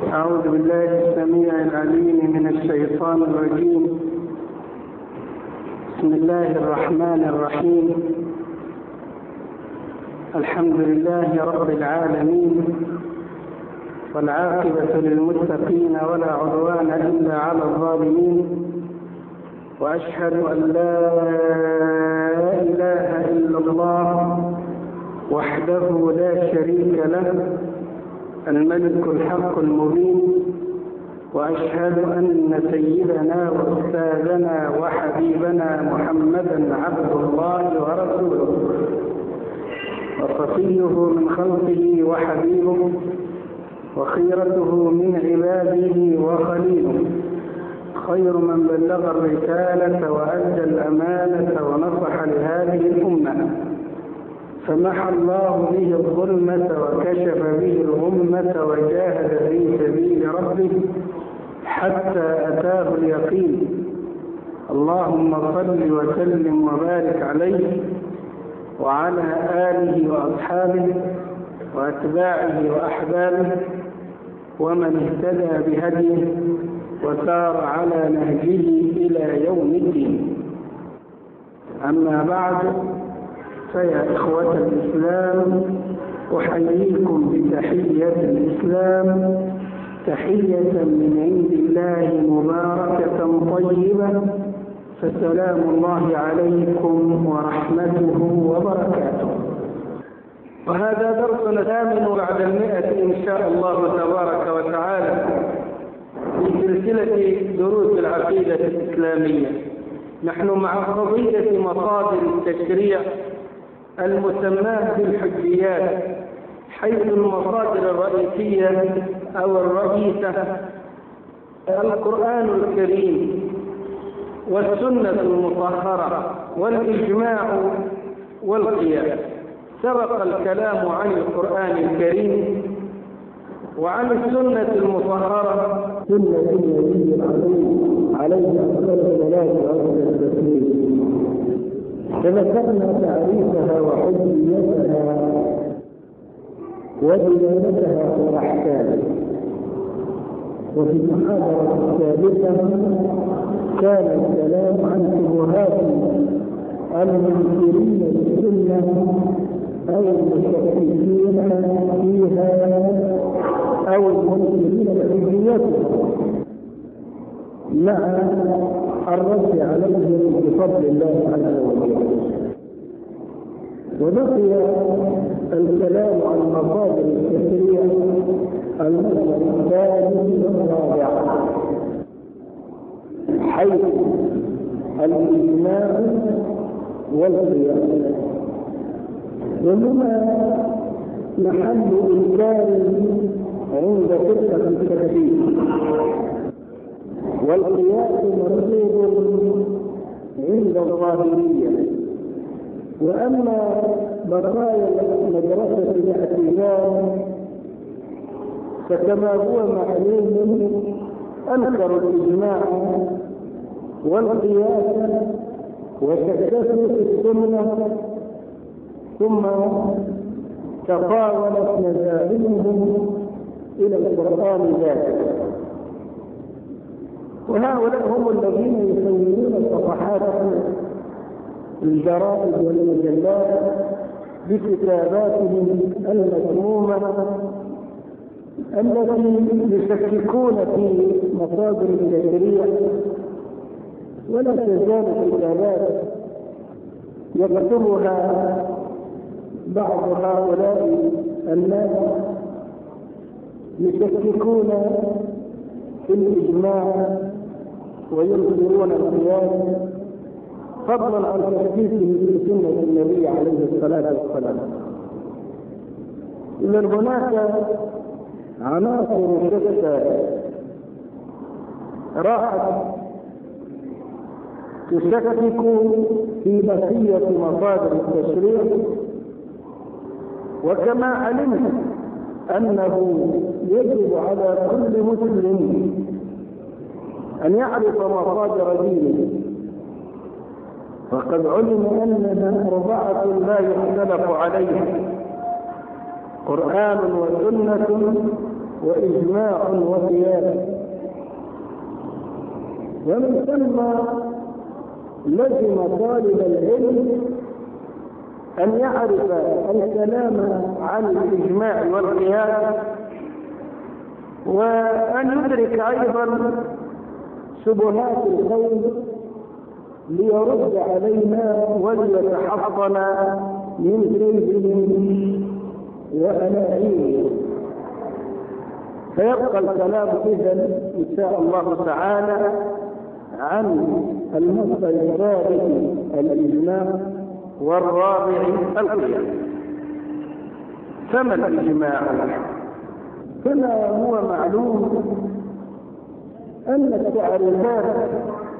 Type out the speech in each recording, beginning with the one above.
أعوذ بالله السميع العليم من الشيطان الرجيم. بسم الله الرحمن الرحيم. الحمد لله رب العالمين، والعاقبة للمتقين ولا عدوان إلا على الظالمين، وأشهد أن لا إله إلا الله وحده لا شريك له الملك الحق المبين، وأشهد أن سيدنا وأستاذنا وحبيبنا محمدا عبد الله ورسوله وصفيه من خلقه وحبيبه وخيرته من عباده وخليله، خير من بلغ الرسالة وأدى الأمانة ونصح لهذه الأمة، فمحى الله به الظلمة وكشف به الغمة وجاهد في سبيل ربه حتى أتاه اليقين. اللهم صل وسلم وبارك عليه وعلى آله وأصحابه وأتباعه وأحبابه ومن اهتدى بهديه وسار على نهجه إلى يوم الدين. أما بعد، فيا إخوة الإسلام، أحييكم بتحية الإسلام، تحية من عند الله مباركة طيبة، فسلام الله عليكم ورحمته وبركاته. وهذا درسنا الثامن بعد 100 إن شاء الله تبارك وتعالى في سلسلة دروس العقيدة الإسلامية. نحن مع قضية مصادر التشريع المسماة بالحجيات، حيث المصادر الرئيسية أو الرئيسة القرآن الكريم والسنة المطهرة والإجماع والقياس. سبق الكلام عن القرآن الكريم وعن السنة المطهرة، سنة النبي العظيم عليه أفضل الصلاة والتسليم. فذكرنا تعريفها وحجيتها ودلالتها والأحكام. وفي المحاضرة السابقة كان الكلام عن شبهات المنكرين للسنة أو المشككين فيها أو المنكرين لحجيتها، مع الرد عليهم بفضل الله عز وجل. وبقي الكلام عن مصادر التشريع المصدر الثاني والرابع، حيث الإجماع والقياس، وهما محل إنكار عند فرقة التكفير، والقياس مرغوب عند الظاهرية. وأما بقايا مدرسة الاعتزال فكما هو معلوم أنكروا الإجماع والقياس وشككوا في السنة، ثم تطاولت مذاهبهم إلى القرآن ذاته. وهؤلاء هم الذين يسوون صفحات الجرائد والمجلات بكتاباتهم المسمومة التي يشككون في مصادر التشريع، ولا تزال كتابات يكتبها بعض هؤلاء الناس يشككون في الإجماع وينكرون القياس، فضلا عن تشكيكه في سنة النبي عليه الصلاة والسلام. إذن هناك عناصر شتى راحت تشكك في بقية مصادر التشريع، وكما علمت أنه يجب على كل مسلم أن يعرف مصادر دينه، فقد علم أنها 4 لا يختلف عليها: قرآن وسنة وإجماع وقياس. ومن ثم لزم طالب العلم أن يعرف الكلام عن الإجماع والقياس، وأن يدرك أيضا شبهات القوم ليرد عليها وليتحصن من كيدهم وألاعيهم. فيبقى الكلام إذن إن شاء الله تعالى عن المصدر الثالث الإجماع والرابع القياس. فما الإجماع؟ كما هو معلوم أن التعريفات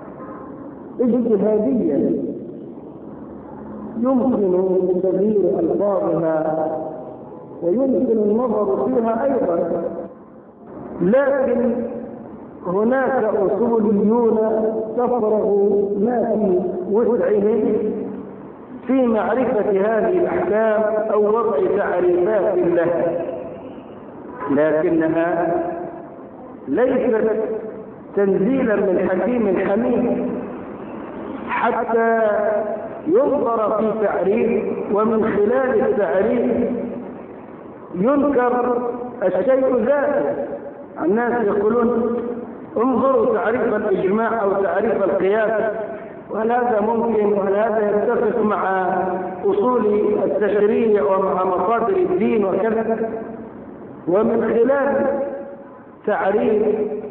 اجتهادية يمكن تغيير ألفاظها ويمكن النظر فيها أيضا، لكن هناك أصوليون تفرغ ما في وسعهم في معرفة هذه الأحكام أو وضع تعريفات لها، لكنها ليست تنزيلا من حكيم حميد حتى ينظر في تعريف ومن خلال التعريف ينكر الشيء ذاته. الناس يقولون انظروا تعريف الإجماع أو تعريف القياس، وهل هذا ممكن وهل هذا يتفق مع أصول التشريع ومع مصادر الدين وكذا. ومن خلال تعريف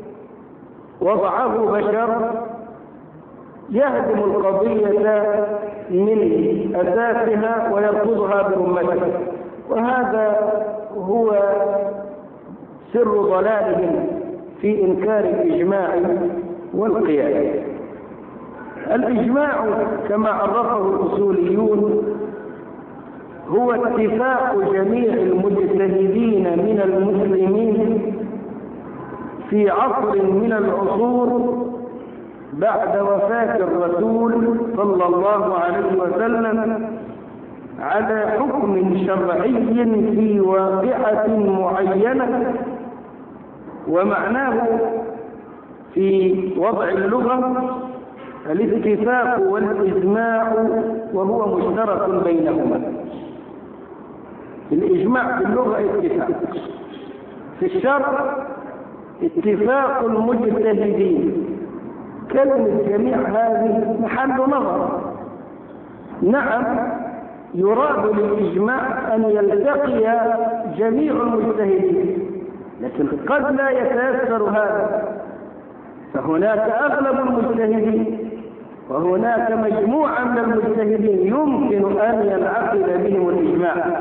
وضعه بشر يهدم القضية من أساسها ويرفضها برمتها، وهذا هو سر ضلالهم في إنكار الإجماع والقياس. الإجماع كما عرفه الأصوليون هو اتفاق جميع المجتهدين من المسلمين في عصر من العصور بعد وفاة الرسول صلى الله عليه وسلم على حكم شرعي في واقعة معينة. ومعناه في وضع اللغة الاتفاق والإجماع، وهو مشترك بينهما. الإجماع في اللغة اتفاق، في الشرع اتفاق المجتهدين. كلمة جميع هذه محل نظر. نعم، يراد للإجماع أن يلتقي جميع المجتهدين، لكن قد لا يتيسر هذا، فهناك أغلب المجتهدين وهناك مجموعة من المجتهدين يمكن أن ينعقد بهم الإجماع.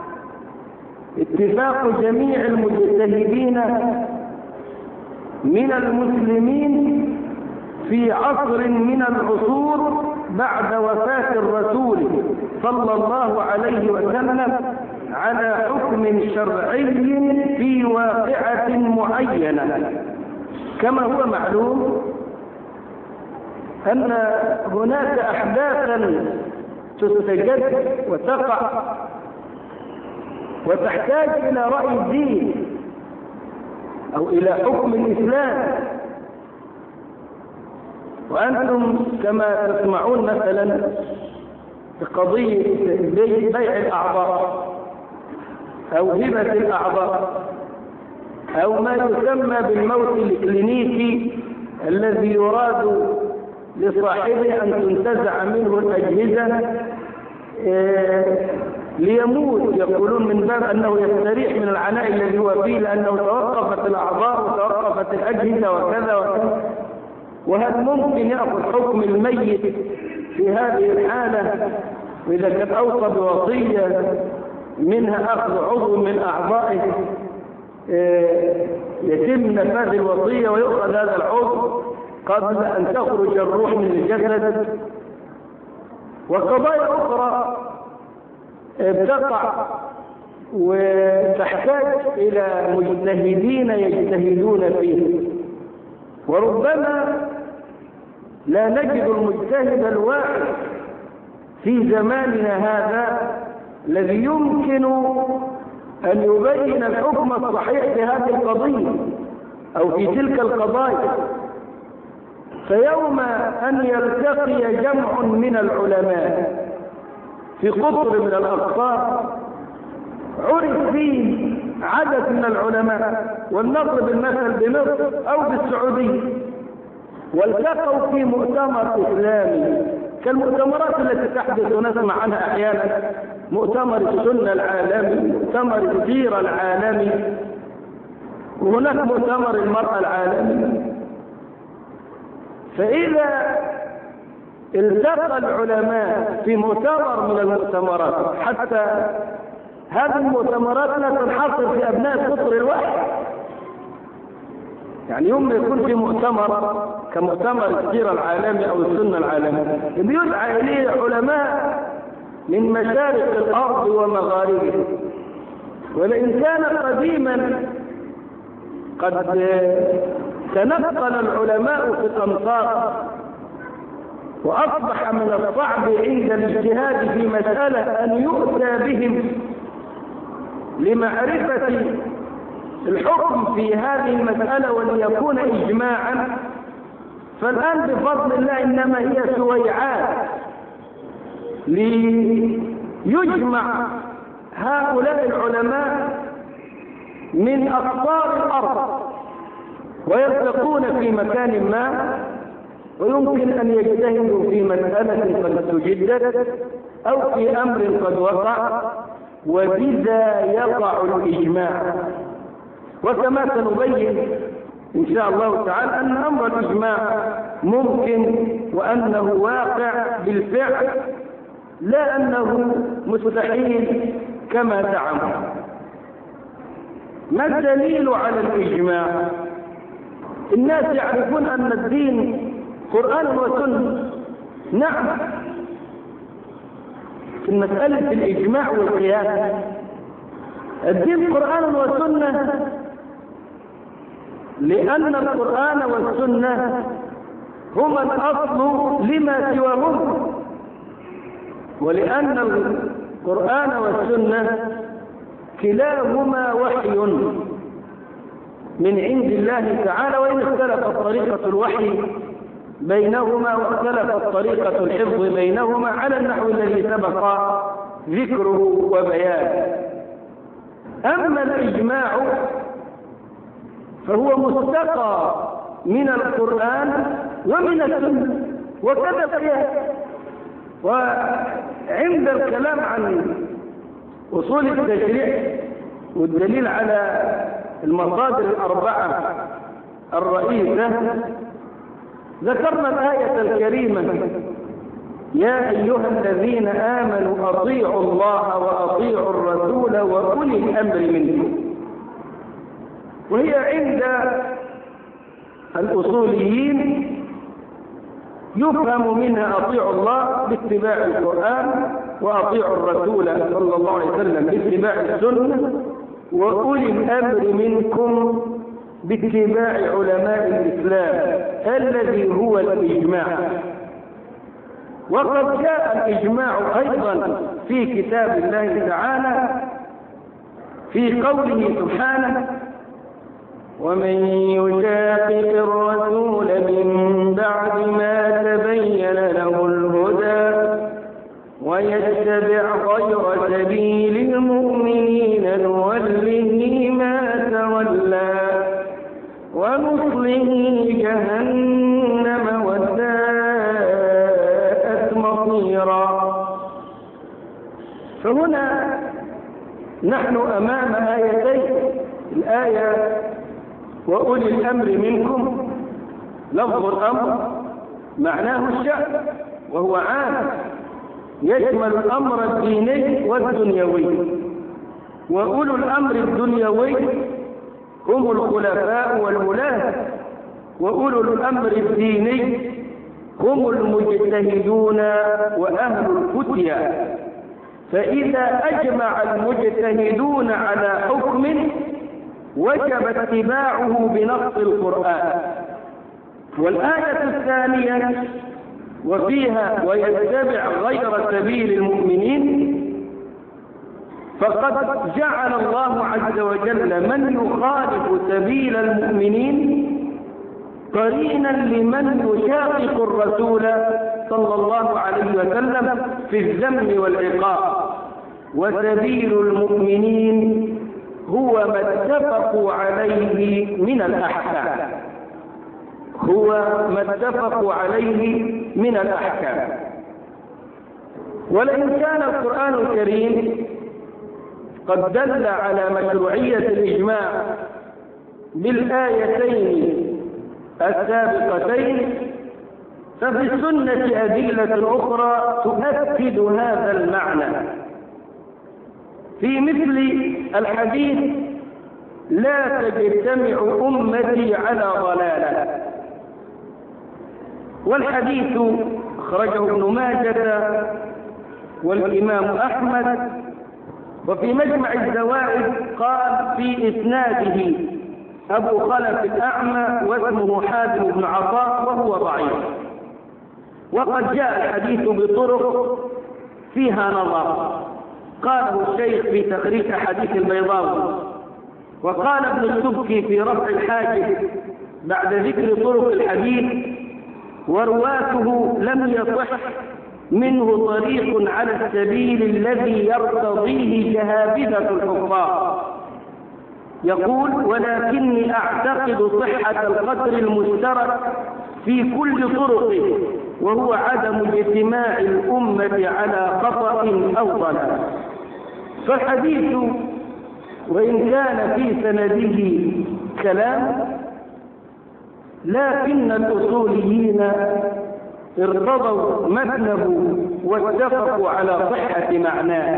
اتفاق جميع المجتهدين من المسلمين في عصر من العصور بعد وفاة الرسول صلى الله عليه وسلم على حكم شرعي في واقعة معينة. كما هو معلوم أن هناك أحداثا تستجد وتقع وتحتاج إلى رأي الدين أو إلى حكم الإسلام. وأنتم كما تسمعون مثلا في قضية بيع الأعضاء أو هبة الأعضاء أو ما يسمى بالموت الكلينيكي الذي يراد لصاحبه أن تنتزع منه الأجهزة ليموت، يقولون من باب أنه يستريح من العناء الذي هو فيه لأنه توقفت الأعضاء وتوقفت الأجهزة وكذا وكذا. وهل ممكن يأخذ حكم الميت في هذه الحالة؟ وإذا كان أوصى بوصية منها أخذ عضو من أعضائه يتم نفاذ الوصية ويؤخذ هذا العضو قبل أن تخرج الروح من الجسد. وقضايا أخرى تقع وتحتاج إلى مجتهدين يجتهدون فيه، وربما لا نجد المجتهد الواحد في زماننا هذا الذي يمكن أن يبين الحكم الصحيح في هذه القضية أو في تلك القضايا. فيوم أن يلتقي جمع من العلماء في قطر من الأقطار عرف فيه عدد من العلماء، ولنضرب المثل بمصر أو بالسعودية، والتقوا في مؤتمر إسلامي كالمؤتمرات التي تحدث ونسمع عنها أحيانا، مؤتمر السنة العالمي، مؤتمر السيرة العالمي، وهناك مؤتمر المرأة العالمي. فإذا التقى العلماء في مؤتمر من المؤتمرات، حتى هذه المؤتمرات لا تنحصر في أبناء القطر الواحد، يعني يوم يكون في مؤتمر كمؤتمر السيرة العالمي أو السنة العالمي بيدعى إليه علماء من مشارق الأرض ومغاربها. ولئن كان قديما قد تنقل العلماء في الأمصار، وأصبح من الصعب عند الاجتهاد في مسألة أن يؤتى بهم لمعرفة الحكم في هذه المسألة وليكون إجماعا. فالآن بفضل الله إنما هي سويعات ليجمع هؤلاء العلماء من أقطار الأرض ويلتقون في مكان ما، ويمكن أن يجتهدوا في مسألة قد تجدد أو في أمر قد وقع، وبذا يقع الإجماع. وكما سنبين إن شاء الله تعالى أن أمر الإجماع ممكن وأنه واقع بالفعل، لا أنه مستحيل كما زعموا. ما الدليل على الإجماع؟ الناس يعرفون أن الدين قرآن وسنة، نعم، في مسألة الإجماع والقياس الدين قرآن وسنة، لأن القرآن والسنة هما الأصل لما سواهم، ولأن القرآن والسنة كلاهما وحي من عند الله تعالى، وإن اختلفت طريقة الوحي بينهما واختلفت طريقة الحفظ بينهما على النحو الذي سبق ذكره وبيانه. أما الإجماع فهو مستقى من القرآن ومن السنة، وكذا القياس. وعند الكلام عن أصول التشريع والدليل على المصادر الأربعة الرئيسة ذكرنا الآية الكريمة: يا أيها الذين آمنوا أطيعوا الله وأطيعوا الرسول وأولي الأمر منكم. وهي عند الأصوليين يفهم منها أطيعوا الله باتباع القرآن، وأطيعوا الرسول صلى الله عليه وسلم باتباع السنة، وأولي الأمر منكم باتباع علماء الإسلام الذي هو الإجماع. وقد جاء الإجماع أيضا في كتاب الله تعالى في قوله سبحانه: ومن يشاقق الرسول من بعد ما تبين له الهدى ويتبع غير سبيل المؤمنين نوله ما تولى ونصله جهنم وساءت مصيرا. فهنا نحن أمام آيتين: الآية وأولي الأمر منكم، لفظ الأمر معناه الشأن وهو عام يشمل الأمر الديني والدنيوي، وأولو الأمر الدنيوي هم الخلفاء والولاة، وأولو الأمر الديني هم المجتهدون وأهل الفتيا. فإذا أجمع المجتهدون على حكم وجب اتباعه بنص القرآن. والآية الثانية وفيها ويتبع غير سبيل المؤمنين فقد جعل الله عز وجل من يخالف سبيل المؤمنين قرينا لمن يشاقق الرسول صلى الله عليه وسلم في الذم والعقاب. وسبيل المؤمنين هو ما اتفقوا عليه من الأحكام، هو ما اتفقوا عليه من الأحكام. ولئن كان القرآن الكريم قد دل على مشروعية الإجماع بالآيتين السابقتين، ففي السنة أدلة أخرى تؤكد هذا المعنى، في مثل الحديث لا تجتمع أمتي على ضلالة. والحديث أخرجه ابن ماجه والإمام أحمد، وفي مجمع الزوائد قال في إسناده أبو خلف الأعمى واسمه حازم بن عطاء وهو ضعيف. وقد جاء الحديث بطرق فيها نظر، قاله الشيخ في تخريج أحاديث البيضاوي، وقال ابن السبكي في رفع الحاجب بعد ذكر طرق الحديث: ورواته لم يصح منه طريق على السبيل الذي يرتضيه جهابذة الحفاظ. يقول: ولكني أعتقد صحة القدر المشترك في كل طرقه، وهو عدم اجتماع الأمة على خطأ أو ضلال. فالحديث وإن كان في سنده كلام، لكن الأصوليين ارتضوا متنه واتفقوا على صحة معناه.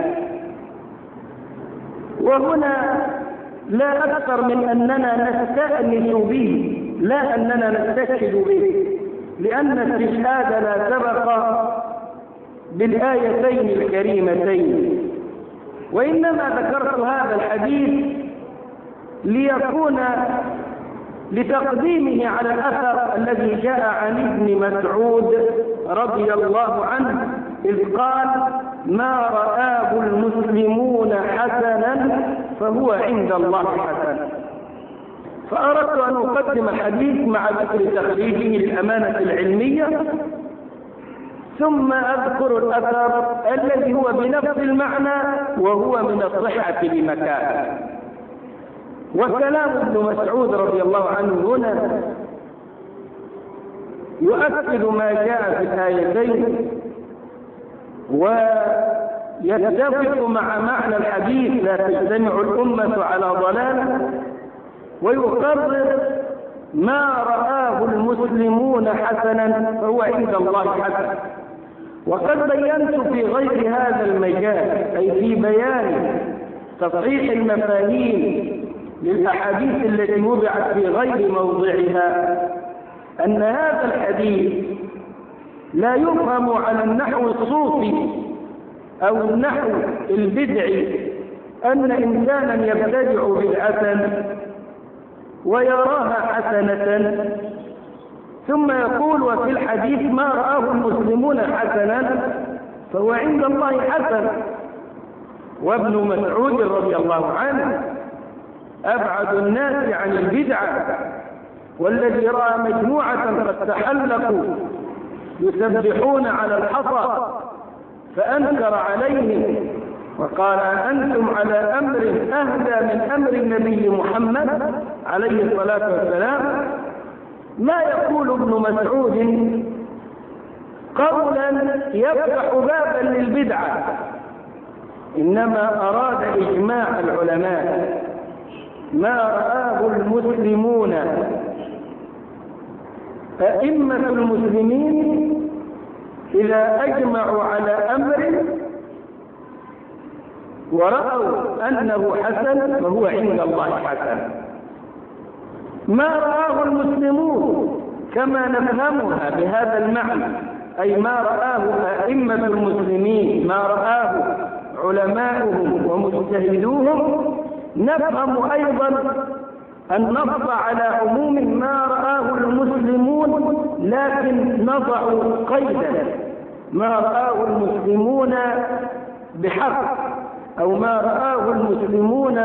وهنا لا أكثر من أننا نستأنس به، لا أننا نستشهد به، لأن الاستشهاد لا سبق بالآيتين الكريمتين. وإنما ذكرت هذا الحديث ليكون لتقديمه على الأثر الذي جاء عن ابن مسعود رضي الله عنه إذ قال: ما رآه المسلمون حسنا فهو عند الله حسن. فأردت أن أقدم الحديث مع ذكر تخريجه للأمانة العلمية، ثم أذكر الأثر الذي هو بنفس المعنى وهو من الصحة بمكان. وكلام ابن مسعود رضي الله عنه هنا يؤكد ما جاء في الآيتين، ويتفق مع معنى الحديث لا تجتمع الأمة على ضلالة، ويقرر ما رآه المسلمون حسنا فهو عند الله حسن. وقد بينت في غير هذا المجال، أي في بيان تصحيح المفاهيم للأحاديث التي وضعت في غير موضعها، أن هذا الحديث لا يفهم على النحو الصوفي أو النحو البدعي، أن إنسانا يبتدع بدعة ويراها حسنة ثم يقول وفي الحديث ما رآه المسلمون حسنا فهو عند الله حسن. وابن مسعود رضي الله عنه أبعد الناس عن البدعة، والذي رأى مجموعة قد تحلقوا يسبحون على الحصى فأنكر عليهم وقال: أنتم على أمر أهدى من أمر النبي محمد عليه الصلاة والسلام. ما يقول ابن مسعود قولا يفتح بابا للبدعة، إنما أراد إجماع العلماء. ما رآه المسلمون، أئمة المسلمين إذا أجمعوا على أمر ورأوا أنه حسن فهو عند الله حسن. ما رآه المسلمون كما نفهمها بهذا المعنى، أي ما رآه أئمة المسلمين، ما رآه علماؤهم ومجتهدوهم، نفهم أيضا النص على عموم ما رآه المسلمون، لكن نضع قيدا: ما رآه المسلمون بحق، أو ما رآه المسلمون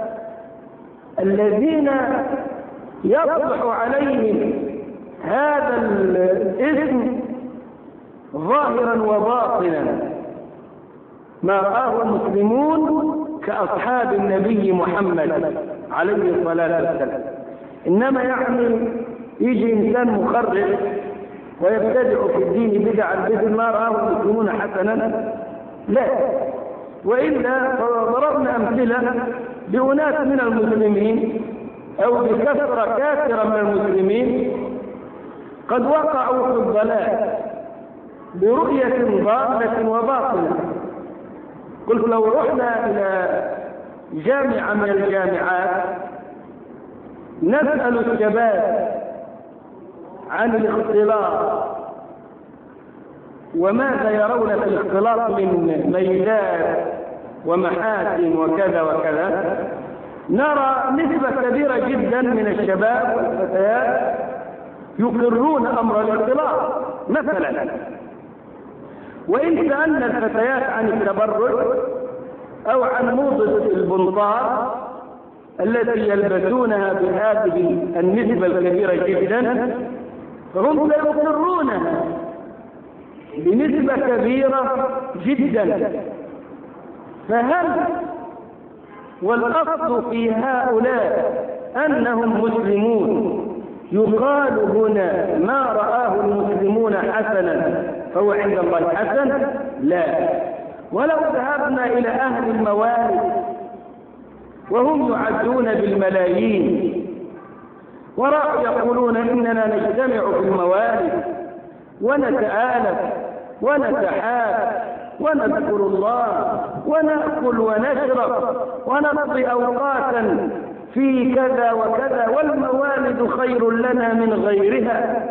الذين يصلح عليهم هذا الاسم ظاهرا وباطنا، ما رآه المسلمون كأصحاب النبي محمد عليه الصلاة والسلام. إنما يعني يجي إنسان مخرج ويبتدع في الدين بدعا مثل ما رآه المسلمون حسنا، لا. وإلا فضربنا أمثلة بأناس من المسلمين أو بكثرة كثيرة من المسلمين قد وقعوا في الضلال برؤية ضالة وباطلة. قلت لو رحنا إلى جامعة من الجامعات نسأل الشباب عن الاختلاط وماذا يرون في الاختلاط من ميلات ومحاسن وكذا وكذا، نرى نسبة كبيرة جدا من الشباب والفتيات يقرون أمر الاختلاط مثلا. وإن سألنا الفتيات عن التبرج أو عن موضة البنطار التي يلبسونها بهذه النسبة الكبيرة جدا، فهم سيقرونها بنسبة كبيرة جدا. فهل والأصل في هؤلاء أنهم مسلمون يقال هنا ما رآه المسلمون حسنا فهو عند الله حسن؟ لا. ولو ذهبنا إلى أهل الموالد وهم يعدون بالملايين وراء يقولون إننا نجتمع في الموالد ونتآلف ونتحاب ونذكر الله ونأكل ونشرب ونقضي أوقاتا في كذا وكذا والموالد خير لنا من غيرها،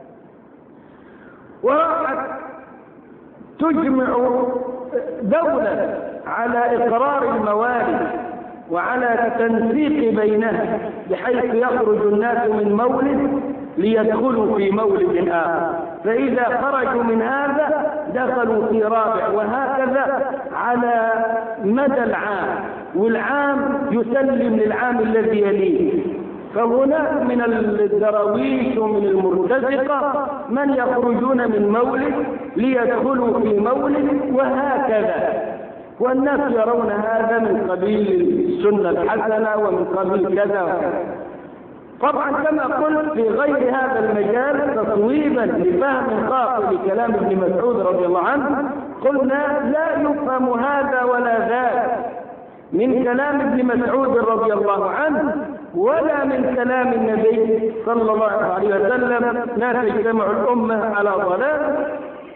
وراحت تجمع دولة على إقرار الموالد وعلى تنسيق بينها بحيث يخرج الناس من مولد ليدخلوا في مولد آخر، فإذا خرجوا من هذا دخلوا في رابع، وهكذا على مدى العام، والعام يسلم للعام الذي يليه. فهناك من الدراويش ومن المرتزقة من يخرجون من مولد ليدخلوا في مولد وهكذا، والناس يرون هذا من قبيل السنة الحسنة ومن قبيل كذا وكذا. طبعا كما قلت في غير هذا المجال تصويبا لفهم خاطئ لكلام ابن مسعود رضي الله عنه، قلنا لا يفهم هذا ولا ذاك من كلام ابن مسعود رضي الله عنه ولا من كلام النبي صلى الله عليه وسلم لا تجتمع الأمة على ضلال،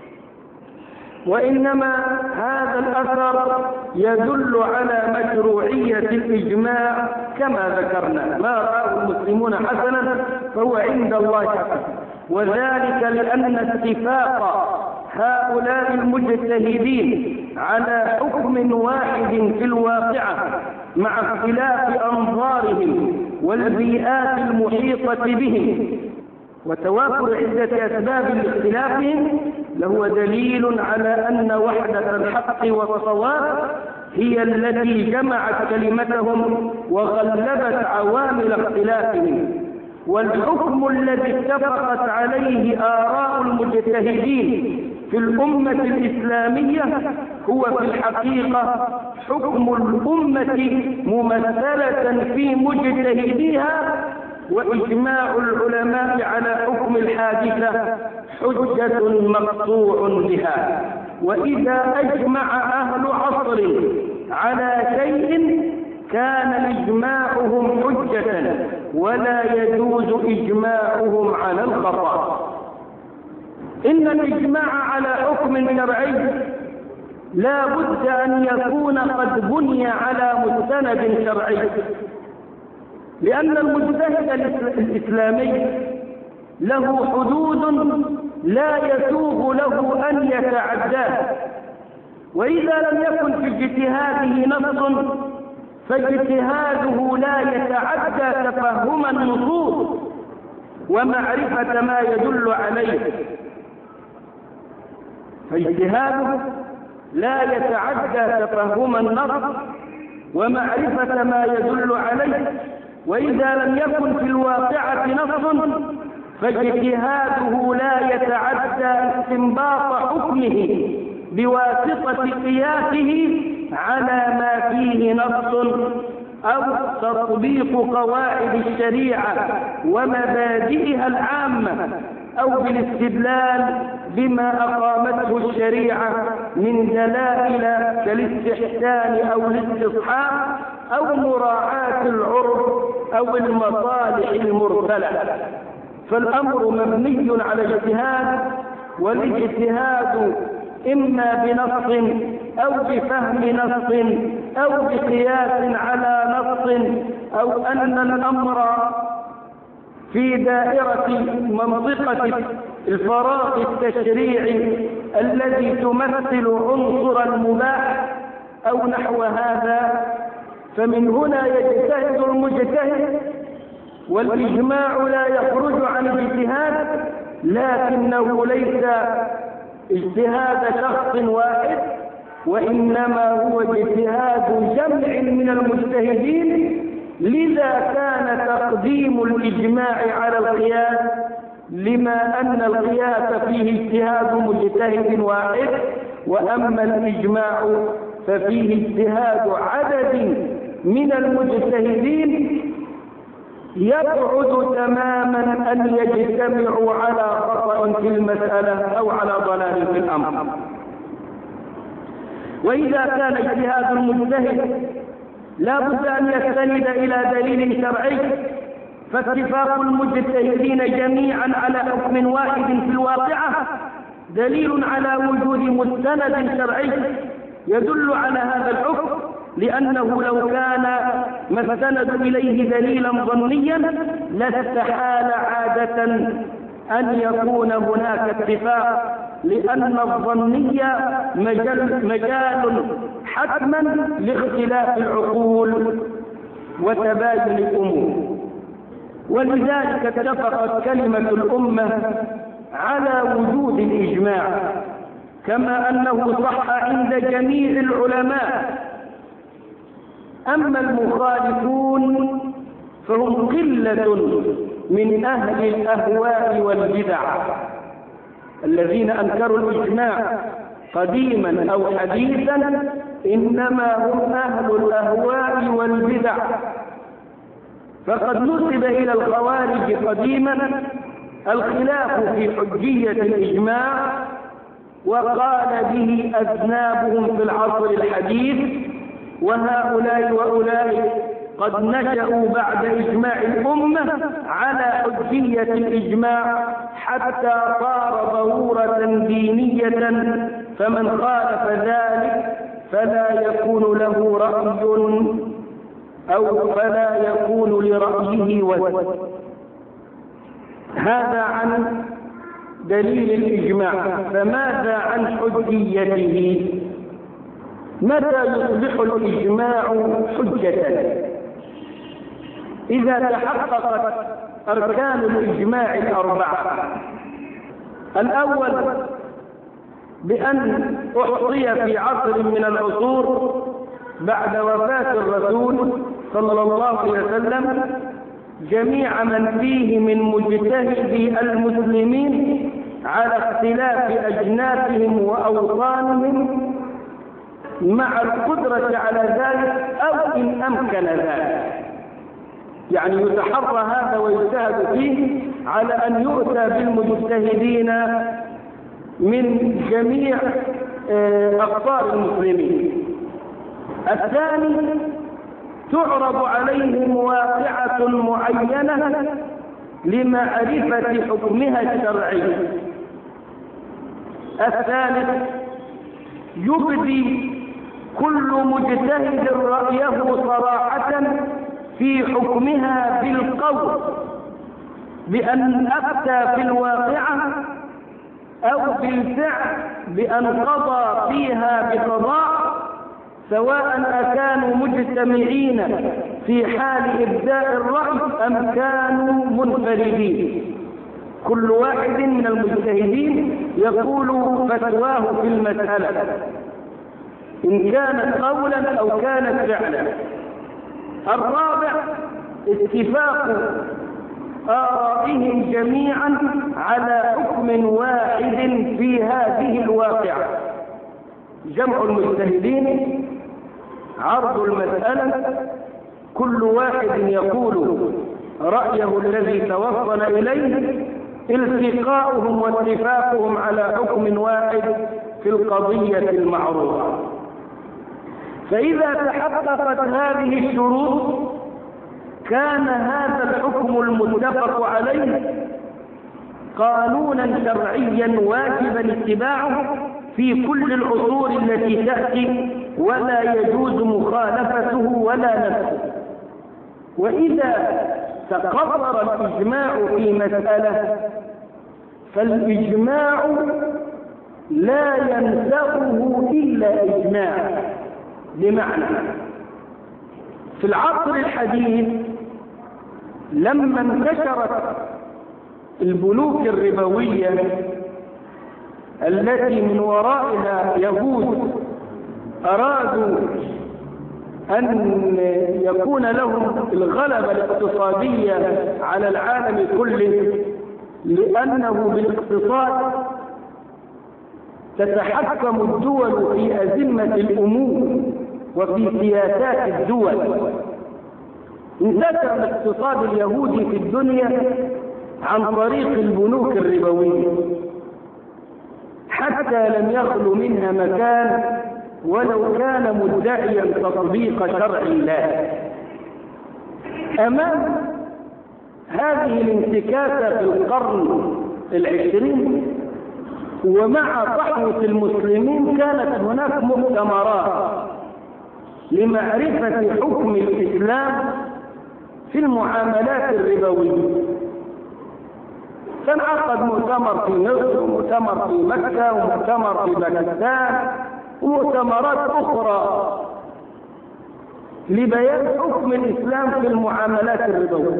وإنما هذا الأثر يدل على مشروعية الإجماع كما ذكرنا، ما رآه المسلمون حسنا فهو عند الله حسن، وذلك لأن اتفاق هؤلاء المجتهدين على حكم واحد في الواقعة مع اختلاف أنظارهم والبيئات المحيطة بهم وتوافر عدة أسباب لاختلافهم لهو دليل على أن وحدة الحق والصواب هي التي جمعت كلمتهم وغلبت عوامل اختلافهم. والحكم الذي اتفقت عليه آراء المجتهدين في الأمة الإسلامية هو في الحقيقة حكم الأمة ممثلة في مجتهديها، وإجماع العلماء على حكم الحادثة حجة مقطوع بها. وإذا أجمع أهل عصر على شيء كان إجماعهم حجة ولا يجوز إجماعهم على الخطأ. إن الإجماع على حكم شرعي لا بد أن يكون قد بني على مستند شرعي، لأن المجتهد الإسلامي له حدود لا يسوغ له أن يتعداه، وإذا لم يكن في اجتهاده نص فاجتهاده لا يتعدى تفهم النصوص ومعرفة ما يدل عليه، فاجتهاده لا يتعدى تفهم النص ومعرفة ما يدل عليه، وإذا لم يكن في الواقعة نص فاجتهاده لا يتعدى استنباط حكمه بواسطة قياسه على ما فيه نص أو تطبيق قواعد الشريعة ومبادئها العامة، أو بالاستدلال بما أقامته الشريعة من دلائل كالاستحسان أو الاستصحاب أو مراعاة العرف أو المصالح المرسلة. فالأمر مبني على اجتهاد، والاجتهاد إما بنص أو بفهم نص أو بقياس على نص، أو أن الأمر في دائرة منطقة الفراغ التشريعي الذي تمثل عنصر المباح أو نحو هذا. فمن هنا يجتهد المجتهد، والإجماع لا يخرج عن الاجتهاد، لكنه ليس اجتهاد شخص واحد، وإنما هو اجتهاد جمع من المجتهدين. لذا كان تقديم الإجماع على القياس، لما أن القياس فيه اجتهاد مجتهد واحد، وأما الإجماع ففيه اجتهاد عدد من المجتهدين يبعد تماما أن يجتمعوا على خطأ في المسألة أو على ضلال في الأمر. وإذا كان اجتهاد المجتهد لا بد أن يستند إلى دليل شرعي، فاتفاق المجتهدين جميعا على حكم واحد في الواقعة دليل على وجود مستند شرعي يدل على هذا الحكم، لأنه لو كان ما استند إليه دليلا ظنيا لاستحال عادة أن يكون هناك اتفاق، لأن الظني مجال حتما لاختلاف العقول وتبادل الأمور. ولذلك اتفقت كلمة الأمة على وجود الإجماع، كما أنه صح عند جميع العلماء. أما المخالفون فهم قلة من أهل الأهواء والبدع الذين أنكروا الإجماع قديما أو حديثا، إنما هم أهل الأهواء والبدع. فقد نسب إلى الخوارج قديما الخلاف في حجية الإجماع، وقال به أذنابهم في العصر الحديث، وهؤلاء وأولئك قد نشأوا بعد إجماع الأمة على حجية الإجماع حتى صار ضرورة دينية، فمن خالف ذلك فلا يكون له رأي أو فلا يكون لرأيه وزن. هذا عن دليل الإجماع. فماذا عن حجيته؟ متى يصبح الإجماع حجة؟ إذا تحققت أركان الإجماع الأربعة. الأول بأن أحصي في عصر من العصور بعد وفاة الرسول صلى الله عليه وسلم جميع من فيه من مجتهدي المسلمين على اختلاف أجناسهم وأوطانهم مع القدرة على ذلك أو إن أمكن ذلك، يعني يتحرى هذا ويجتهد فيه على أن يؤتى بالمجتهدين من جميع أقطار المسلمين. الثاني تعرض عليهم واقعة معينة لمعرفة حكمها الشرعي. الثالث يبدي كل مجتهد رأيه صراحة في حكمها بالقول بأن أفتى في الواقعة أو بالفعل بأن قضى فيها بقضاء، سواء أكانوا مجتمعين في حال إبداء الرأي أم كانوا منفردين. كل واحد من المجتهدين يقول فتواه في المسألة. إن كانت قولا أو كانت فعلا. الرابع اتفاق آرائهم جميعا على حكم واحد في هذه الواقعة. جمع المجتهدين، عرض المسألة، كل واحد يقول رأيه الذي توصل إليه، التقاؤهم واتفاقهم على حكم واحد في القضية المعروضة. فإذا تحققت هذه الشروط كان هذا الحكم المتفق عليه قانونا شرعيا واجبا اتباعه في كل العصور التي تأتي، ولا يجوز مخالفته ولا نفسه. وإذا تقرر الإجماع في مسألة فالإجماع لا ينسخه إلا إجماع. بمعنى في العصر الحديث لما انتشرت البنوك الربوية التي من ورائها يهود أرادوا أن يكون لهم الغلبة الاقتصادية على العالم كله، لأنه بالاقتصاد تتحكم الدول في أزمة الأمور وفي سياسات الدول. انتشر الاقتصاد اليهودي في الدنيا عن طريق البنوك الربوية حتى لم يخلو منها مكان ولو كان مدعيا تطبيق شرع الله. أمام هذه الانتكاسة في القرن العشرين ومع صحوة المسلمين كانت هناك مؤتمرات لمعرفة حكم الإسلام في المعاملات الربوية. فانعقد مؤتمر في مصر ومؤتمر في مكة ومؤتمر في باكستان ومؤتمرات أخرى لبيان حكم الإسلام في المعاملات الربوية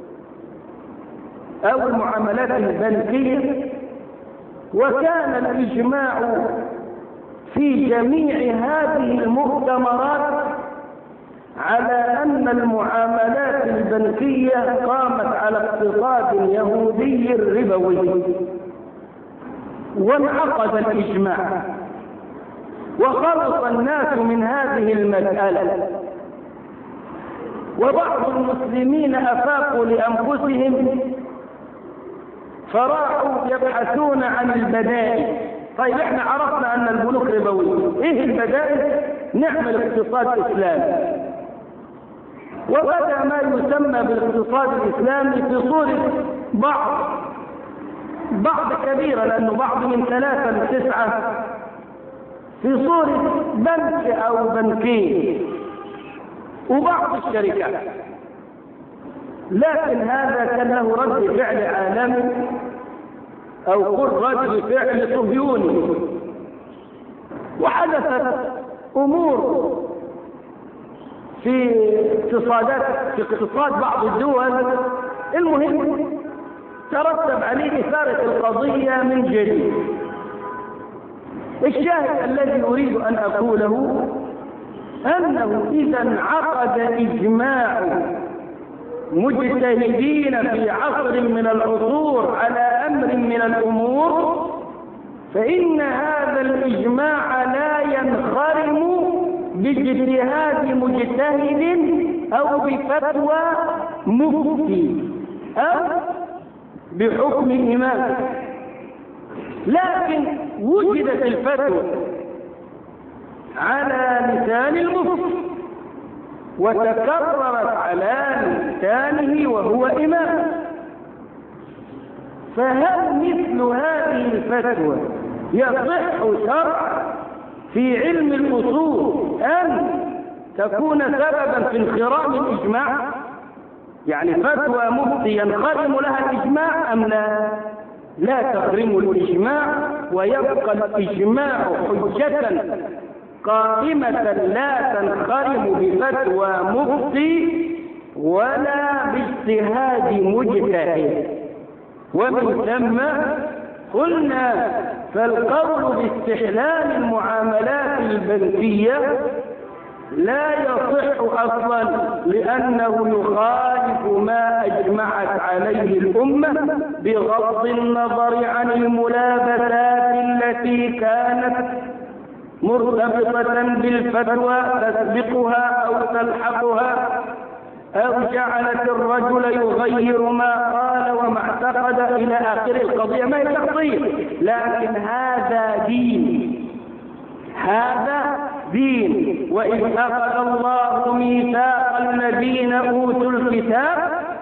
أو المعاملات البنكية. وكان الإجماع في جميع هذه المؤتمرات على أن المعاملات البنكية قامت على اقتصاد يهودي ربوي. وانعقد الإجماع وخلص الناس من هذه المسألة، وبعض المسلمين أفاقوا لأنفسهم فراحوا يبحثون عن البدائل. طيب احنا عرفنا أن البنوك ربوية، ايه البدائل؟ نعمل اقتصاد إسلامي. وبدأ ما يسمى بالاقتصاد الإسلامي في صورة بعض كبيرة، لأنه بعض من 3 ل 9 في صورة بنك أو بنكين وبعض الشركات. لكن هذا كان له رد فعل عالمي أو قل رد فعل صهيوني، وحدثت أمور في اقتصاد بعض الدول. المهم ترتب عليه إثارة القضية من جديد. الشاهد الذي أريد أن أقوله أنه إذا انعقد إجماع مجتهدين في عصر من العصور على أمر من الأمور فإن هذا الإجماع لا ينخرم باجتهاد مجتهد أو بفتوى مفتي أو بحكم إمام. لكن وجدت الفتوى على لسان المفتي وتكررت على لسانه وهو إمام، فهل مثل هذه الفتوى يصح شرعا في علم الأصول أن تكون سببا في انخرام الإجماع؟ يعني فتوى مفتي ينخرم لها الإجماع أم لا؟ لا تخرم الإجماع، ويبقى الإجماع حجة قائمة لا تنخرم بفتوى مفتي ولا باجتهاد مجتهد. ومن ثم قلنا فالقول باستحلال المعاملات البنكية لا يصح أصلا، لأنه يخالف ما أجمعت عليه الأمة بغض النظر عن الملابسات التي كانت مرتبطة بالفتوى تسبقها أو تلحقها، أو جعلت الرجل يغير ما قال وما اعتقد إلى آخر القضية. ما هي شخصية، لكن هذا دين، هذا دين. وإذ أخذ الله ميثاق الذين أوتوا الكتاب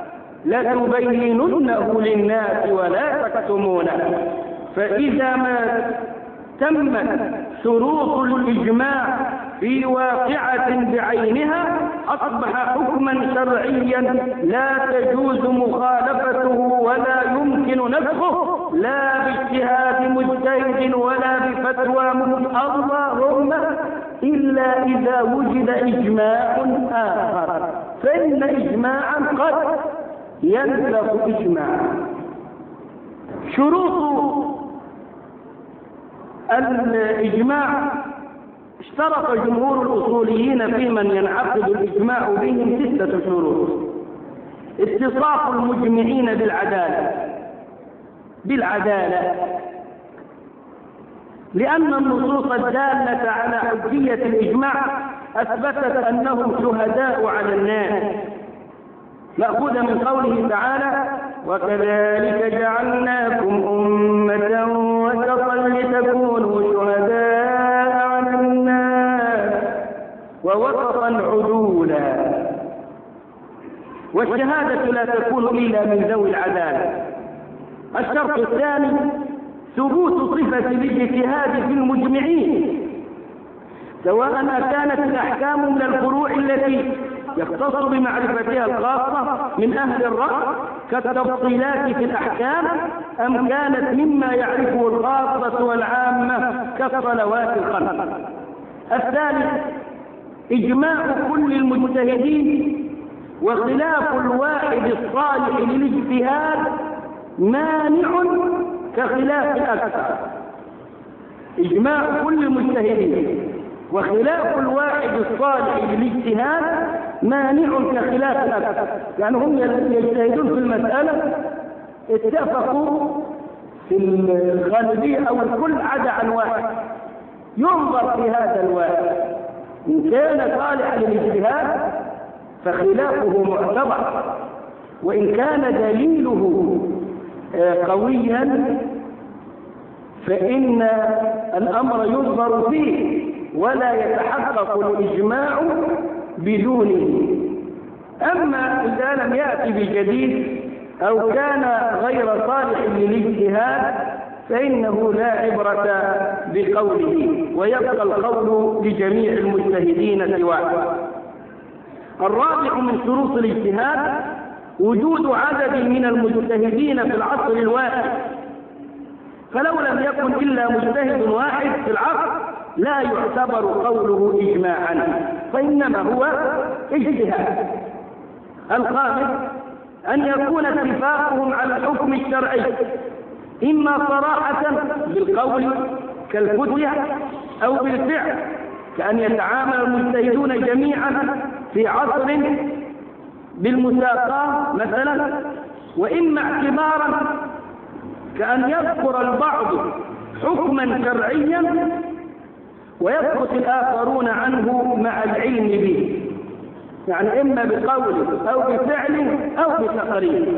لتبيننه للناس ولا تكتمونه. فإذا ما تمت شروط الإجماع في واقعة بعينها أصبح حكما شرعيا لا تجوز مخالفته ولا يمكن نسخه، لا باجتهاد مجتهد ولا بفتوى اللهم إلا إذا وجد إجماع آخر، فإن إجماعا قد ينسخ إجماعا. شروط الإجماع اشترط جمهور الأصوليين في من ينعقد الإجماع بهم 6 شروط: اتصاف المجمعين بالعدالة، لأن النصوص الدالة على حجية الإجماع أثبتت أنهم شهداء على الناس، مأخوذة من قوله تعالى: وكذلك جعلناكم أمة وسطا لتكونوا شهداء على الناس ووسطا عدولا. والشهادة لا تكون إلا من ذوي العدالة. الشرط الثاني ثبوت صفة الاجتهاد في المجمعين، سواء كانت الأحكام من الفروع التي يختص بمعرفتها الخاصة من أهل الرأي كالتفصيلات في الأحكام، أم كانت مما يعرفه الخاصة والعامة كالصلوات الخمس. الثالث إجماع كل المجتهدين، وخلاف الواحد الصالح للاجتهاد مانع كخلاف الأكثر. إجماع كل المجتهدين وخلاف الواحد الصالح للاجتهاد مانع كخلاف الأكثر، يعني هم يجتهدون في المسألة اتفقوا في الغالبية أو الكل عدا عن واحد، ينظر في هذا الواحد إن كان صالحا للاجتهاد فخلافه معتبر، وإن كان دليله قويا فإن الأمر ينظر فيه ولا يتحقق الإجماع بدونه. أما إذا لم يأتي بجديد أو كان غير صالح للاجتهاد فإنه لا عبرة بقوله، ويبقى القول لجميع المجتهدين سواء. الرابع من شروط الاجتهاد وجود عدد من المجتهدين في العصر الواحد، فلو لم يكن إلا مجتهد واحد في العصر لا يعتبر قوله إجماعا، فإنما هو اجتهاد. الخامس أن يكون اتفاقهم على الحكم الشرعي، إما صراحة بالقول كالفتية أو بالفعل، كأن يتعامل المجتهدون جميعا في عصر بالمساقاة مثلا، وإما اعتبارا كأن يذكر البعض حكما شرعيا ويسكت الآخرون عنه مع العلم به، يعني إما بقول أو بفعل أو بتقرير.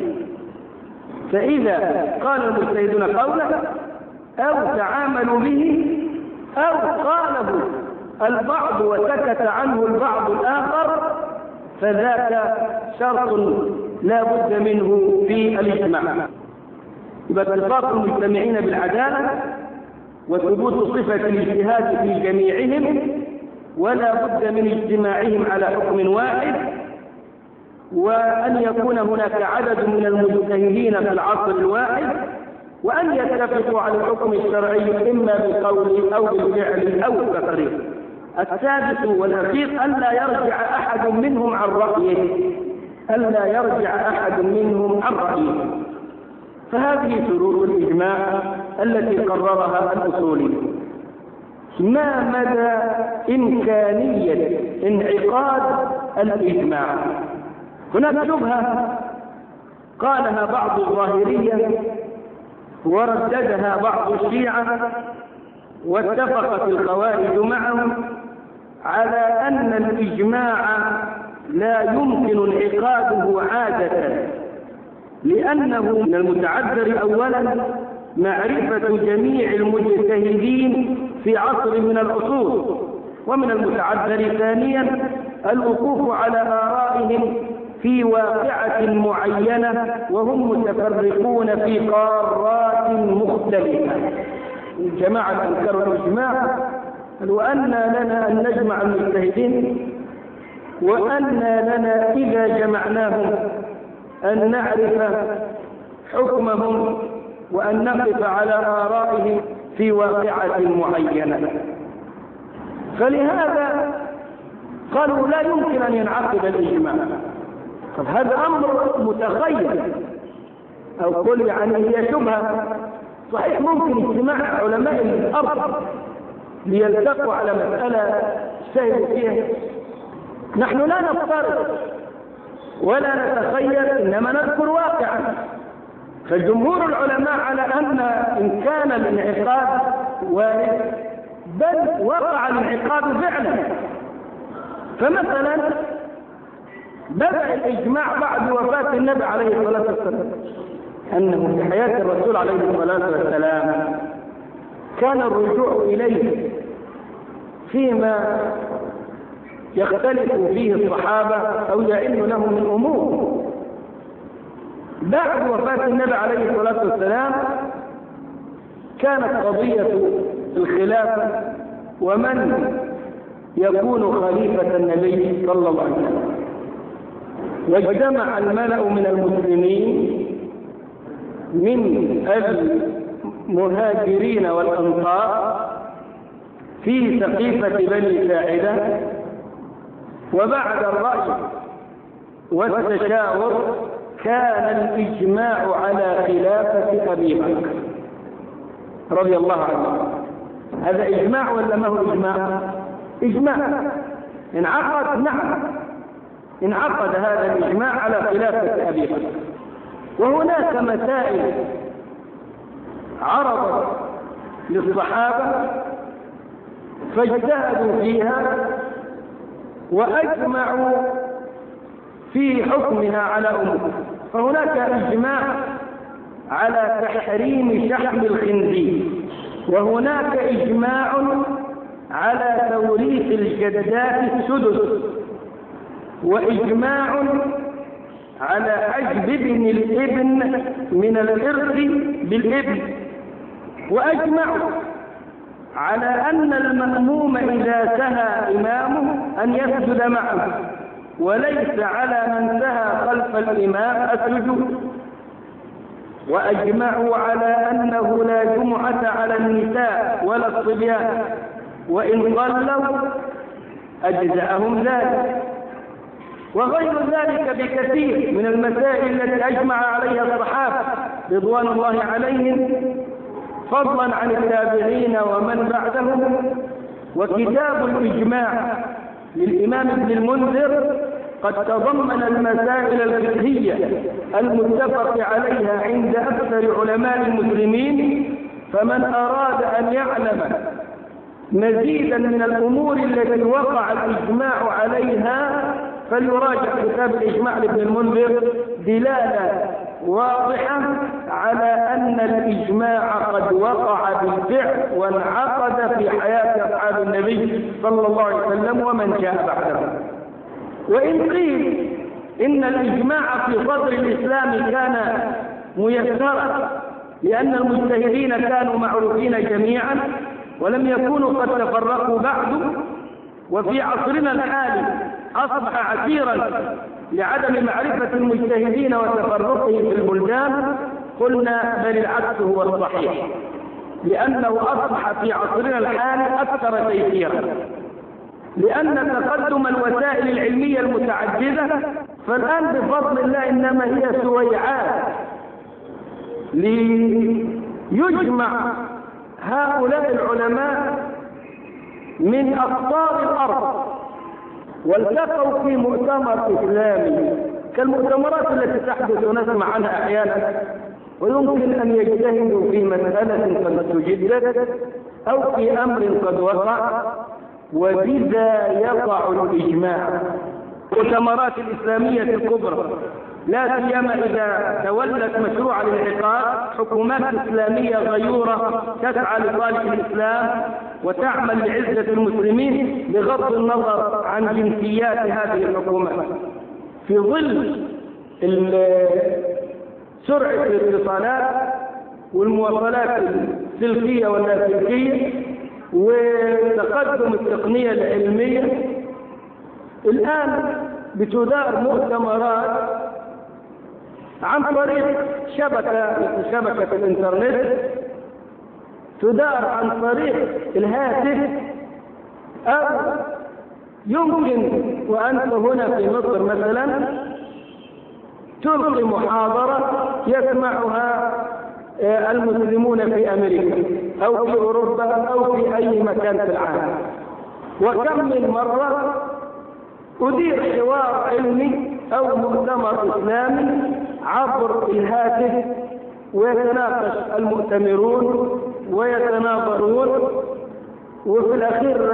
فإذا قال المجتهدون قولا أو تعاملوا به أو قاله البعض وسكت عنه البعض الآخر فذاك شرط لا بد منه في الاجتماع. يبقى اتفاق المجتمعين بالعدالة وثبوت صفة الاجتهاد في جميعهم، ولا بد من اجتماعهم على حكم واحد، وأن يكون هناك عدد من المجتهدين في العصر الواحد، وأن يتفقوا على الحكم الشرعي إما بالقول أو بالفعل أو التقرير. السادس والأخير ألا يرجع أحد منهم عن رأيه، ألا يرجع أحد منهم عن رأيه. فهذه شروط الإجماع التي قررها الأصوليون. ما مدى إمكانية انعقاد الإجماع؟ هناك شبهة قالها بعض الظاهرية ورددها بعض الشيعة، واتفقت الخوارج معهم على أن الإجماع لا يمكن انعقاده عادة، لأنه من المتعذر أولا معرفة جميع المجتهدين في عصر من العصور، ومن المتعذر ثانيا الوقوف على آرائهم في واقعة معينة وهم متفرقون في قارات مختلفة. الجماعة أنكروا الإجماع، وأن لنا أن نجمع المجتهدين، وأن لنا إذا جمعناهم أن نعرف حكمهم وأن نقف على آرائهم في واقعة معينة. فلهذا قالوا لا يمكن أن ينعقد الإجماع. طب هذا أمر متخيل أو قل يعني هي شبهة. صحيح ممكن اجتماع علماء الأرض ليلتقوا على مسألة سهل فيها، نحن لا نفترض ولا نتخيل، إنما نذكر واقعا. فجمهور العلماء على أن إن كان الانعقاد وارد، بل وقع الانعقاد فعلا. فمثلا بدأ الإجماع بعد وفاة النبي عليه الصلاة والسلام، أنه في حياة الرسول عليه الصلاة والسلام كان الرجوع إليه فيما يختلف فيه الصحابة أو يعن له من أمور. بعد وفاة النبي عليه الصلاة والسلام كانت قضية الخلافة ومن يكون خليفة النبي صلى الله عليه وسلم، واجتمع الملأ من المسلمين من المهاجرين والأنصار في سقيفة بني ساعدة، وبعد الرأي والتشاور كان الإجماع على خلافة أبي بكر رضي الله عنه. هذا إجماع ولا ما هو إجماع؟ إجماع انعقد، نعم انعقد هذا الإجماع على خلافة أبي بكر. وهناك مسائل عرضت للصحابة فاجتهدوا فيها وأجمعوا في حكمها على أمور. فهناك إجماع على تحريم شحم الخنزير، وهناك إجماع على توريث الجدات السدس، وإجماع على حجب ابن الابن من الإرث بالابن، وأجمعوا على أن المأموم إذا سهى إمامه أن يسجد معه، وليس على من سهى خلف الإمام السجود. وأجمعوا على أنه لا جمعة على النساء ولا الصبيان، وإن ضلوا أجزأهم ذلك. وغير ذلك بكثير من المسائل التي أجمع عليها الصحابة رضوان الله عليهم، فضلا عن التابعين ومن بعدهم. وكتاب الإجماع للإمام ابن المنذر قد تضمن المسائل الفقهية المتفق عليها عند أكثر علماء المسلمين، فمن أراد أن يعلم مزيدا من الأمور التي وقع الإجماع عليها فليراجع كتاب الإجماع لابن المنذر، دلالة واضحة على أن الإجماع قد وقع بالفعل وانعقد في حياة أصحاب النبي صلى الله عليه وسلم ومن جاء بعدهم. وإن قيل إن الإجماع في صدر الإسلام كان ميسرا لأن المجتهدين كانوا معروفين جميعا ولم يكونوا قد تفرقوا بعد، وفي عصرنا الحالي أصبح عسيرا لعدم معرفة المجتهدين وتفرقهم في البلدان، قلنا بل العكس هو الصحيح، لأنه أصبح في عصرنا الحالي أكثر تيسيرا، لأن تقدم الوسائل العلمية المتعددة فالآن بفضل الله إنما هي سويعات يجمع هؤلاء العلماء من أقطار الأرض والتقوا في مؤتمر إسلامي كالمؤتمرات التي تحدث ونسمع عنها أحيانا، ويمكن أن يجتهدوا في مسألة قد تجدد أو في أمر قد وقع، وبذا يقع الإجماع. المؤتمرات الإسلامية الكبرى لا سيما إذا تولت مشروع الانعقاد حكومات إسلامية غيورة تسعى لصالح الإسلام وتعمل لعزة المسلمين بغض النظر عن جنسيات هذه الحكومات، في ظل سرعة الاتصالات والمواصلات السلكية واللاسلكية وتقدم التقنية العلمية. الآن بتدار مؤتمرات عن طريق شبكة الإنترنت، تدار عن طريق الهاتف، أو يمكن وأنت هنا في مصر مثلا تلقي محاضرة يسمعها المسلمون في أمريكا أو في أوروبا أو في أي مكان في العالم. وكم من مرة أدير حوار علمي أو مؤتمر إسلامي عبر الهاتف، ويتناقش المؤتمرون ويتناظرون، وفي الأخير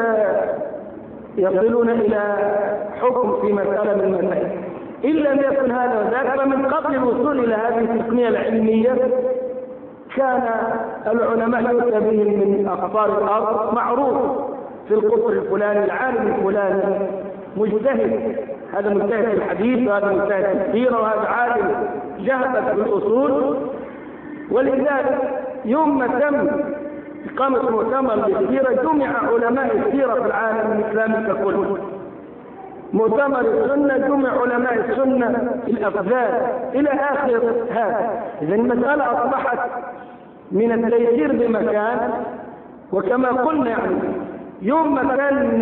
يصلون إلى حكم في مسألة من المسائل. إن لم يكن هذا وذاك، فمن قبل الوصول إلى هذه التقنية العلمية كان العلماء يؤتى بهم من أقطار الأرض، معروف في القطر الفلاني العالم الفلاني مجتهد، هذا مجتهد في الحديث وهذا مجتهد في السيرة وهذا عالم جهبت في الأصول. ولذلك يوم ما تم إقامة مؤتمر للسيرة جمع علماء السيرة في العالم الإسلامي ككل. مؤتمر السنة جمع علماء السنة الأفذاذ إلى آخر هذا. إذن المسألة أصبحت من التيسير بمكان، وكما قلنا يعني يوم ما كان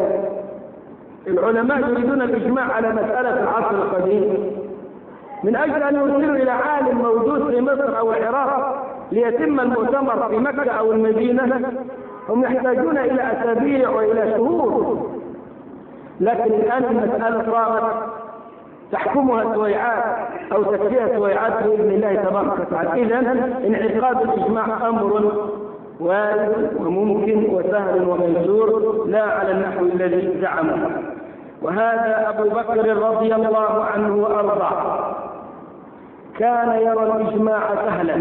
العلماء يريدون الإجماع على مسألة العصر القديم من أجل أن يرسلوا إلى عالم موجود في مصر أو العراق ليتم المؤتمر في مكة أو المدينة، هم يحتاجون إلى أسابيع وإلى شهور. لكن الآن المسألة صارت تحكمها سويعات أو تكفيها سويعات بإذن الله تبارك وتعالى. إذن انعقاد الإجماع أمر وارد وممكن وسهل وميسور، لا على النحو الذي زعمه. وهذا أبو بكر رضي الله عنه وأرضاه كان يرى الإجماع سهلا،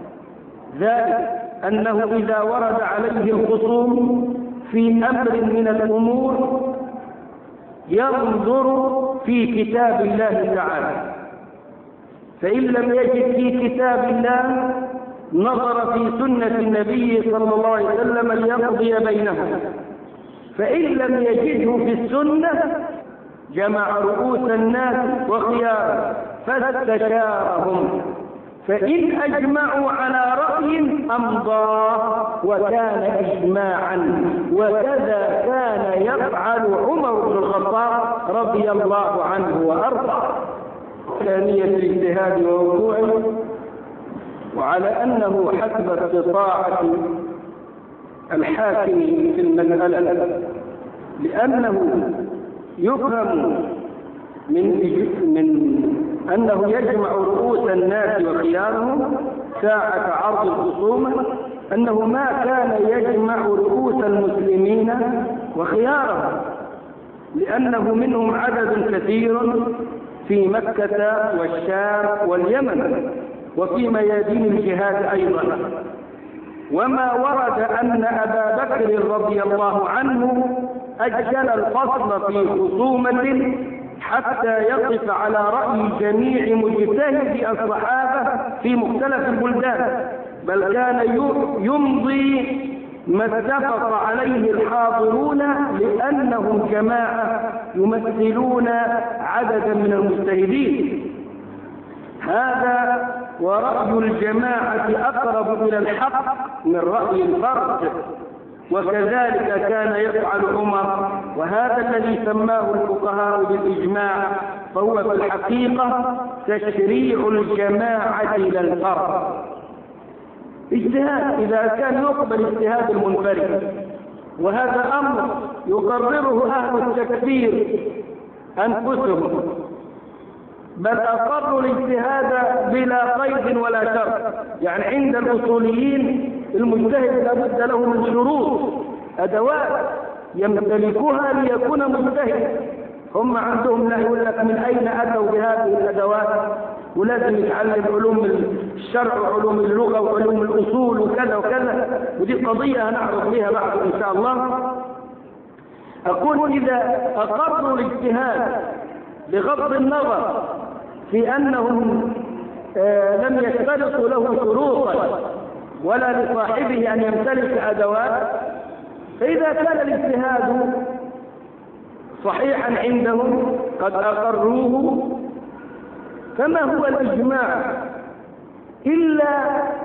ذلك أنه إذا ورد عليه الخصوم في أمر من الأمور ينظر في كتاب الله تعالى، فإن لم يجد في كتاب الله نظر في سنة النبي صلى الله عليه وسلم ليقضي بينهم، فإن لم يجده في السنة جمع رؤوس الناس وخيارهم فاستشارهم، فإن أجمعوا على رأي أمضاه وكان إجماعا. وكذا كان يفعل عمر بن الخطاب رضي الله عنه وأرضاه. ثانية الاجتهاد ووقوعه، وعلى أنه حسب استطاعة الحاكم في المسألة، لأنه يفهم من أنه يجمع رؤوس الناس وخيارهم ساعة عرض الخصومة، أنه ما كان يجمع رؤوس المسلمين وخيارهم، لأنه منهم عدد كثير في مكة والشام واليمن وفي ميادين الجهاد أيضا. وما ورد أن أبا بكر رضي الله عنه أجل الفصل في خصومة حتى يقف على رأي جميع مجتهدي الصحابة في مختلف البلدان، بل كان يمضي ما اتفق عليه الحاضرون لأنهم جماعة يمثلون عددا من المجتهدين. هذا ورأي الجماعة أقرب إلى الحق من رأي الفرد، وكذلك كان يفعل عمر، وهذا الذي سماه الفقهاء بالإجماع، فهو في الحقيقة تشريع الجماعة إلى الفرد. اجتهاد إذا كان يقبل اجتهاد المنفرد، وهذا أمر يقرره أهل التكفير أنفسهم، بل أقروا الاجتهاد بلا قيد ولا شرط. يعني عند الأصوليين المجتهد لابد له من شروط، أدوات يمتلكها ليكون مجتهد. هم عندهم لا يقول لك من أين أتوا بهذه الأدوات، ولازم يتعلم علوم الشرع وعلوم اللغة وعلوم الأصول وكذا وكذا، ودي قضية هنعرف بها بعد إن شاء الله. أقول إذا أقروا الاجتهاد بغض النظر في أنهم لم يشترطوا له شروطا ولا لصاحبه أن يمتلك أدوات، فإذا كان الاجتهاد صحيحا عندهم قد أقروه، فما هو الإجماع إلا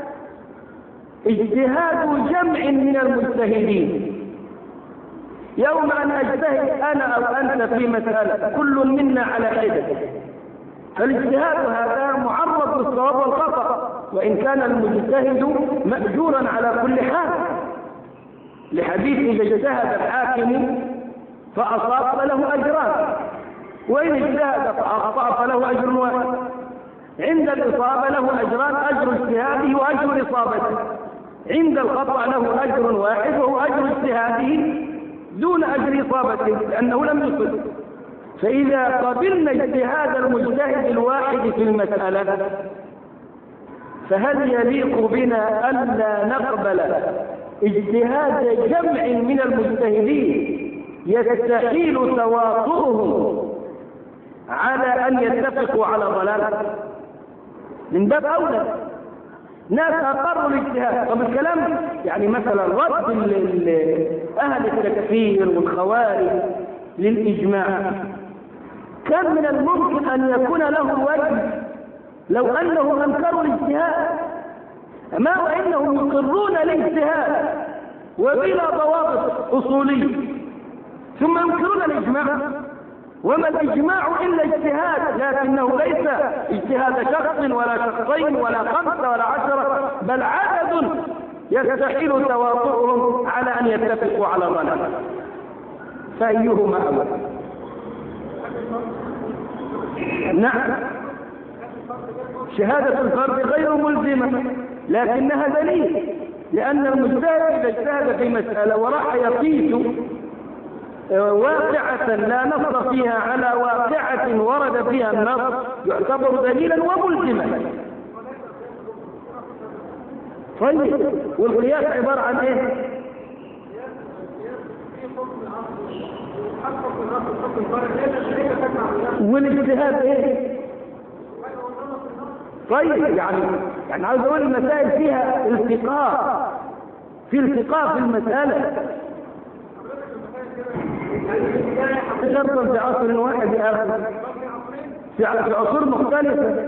اجتهاد جمع من المجتهدين. يوم أن أجتهد أنا أو أنت في مسألة كل منا على حدة، فالاجتهاد هذا معرض بالصواب والخطأ، وإن كان المجتهد مأجورا على كل حال، لحديث إذا اجتهد الحاكم فأصاب فله أجران، وإن اجتهد فأخطأ فله أجر واحد. عند الإصابة له أجران، أجر اجتهاده وأجر إصابته. عند الخطأ له أجر واحد وهو أجر اجتهاده دون أجر إصابته لأنه لم يصب. فإذا قبلنا اجتهاد المجتهد الواحد في المسألة، فهل يليق بنا ألا نقبل اجتهاد جمع من المجتهدين يستحيل تواطؤهم على أن يتفقوا على ضلال؟ من باب أولى ناس أقروا الاجتهاد. طب الكلام يعني مثلا رد أهل التكفير والخوارج للإجماع كان من الممكن أن يكون له وجه لو أنهم أنكروا الاجتهاد، ما وإنهم يقرون الاجتهاد وبلا ضوابط أصولية ثم ينكرون الإجماع. وما الإجماع إلا اجتهاد، لكنه ليس اجتهاد شخص ولا شخصين ولا 5 ولا 10، بل عدد يستحيل تواطؤهم على أن يتفقوا على ضلال، فأيهما أول؟ نعم، شهادة الفرد غير ملزمة لكنها دليل، لأن المجتهد إذا اجتهد في مسألة وراح يقيس واقعة لا نص فيها على واقعة ورد فيها النص يعتبر دليلا وملزما. طيب والقياس عبارة عن ايه؟ والاجتهاد ايه؟ طيب يعني عاوز اقول المسائل فيها التقاء، في التقاء في المسألة، شرطا في عصر واحد آخر في عصور مختلفة.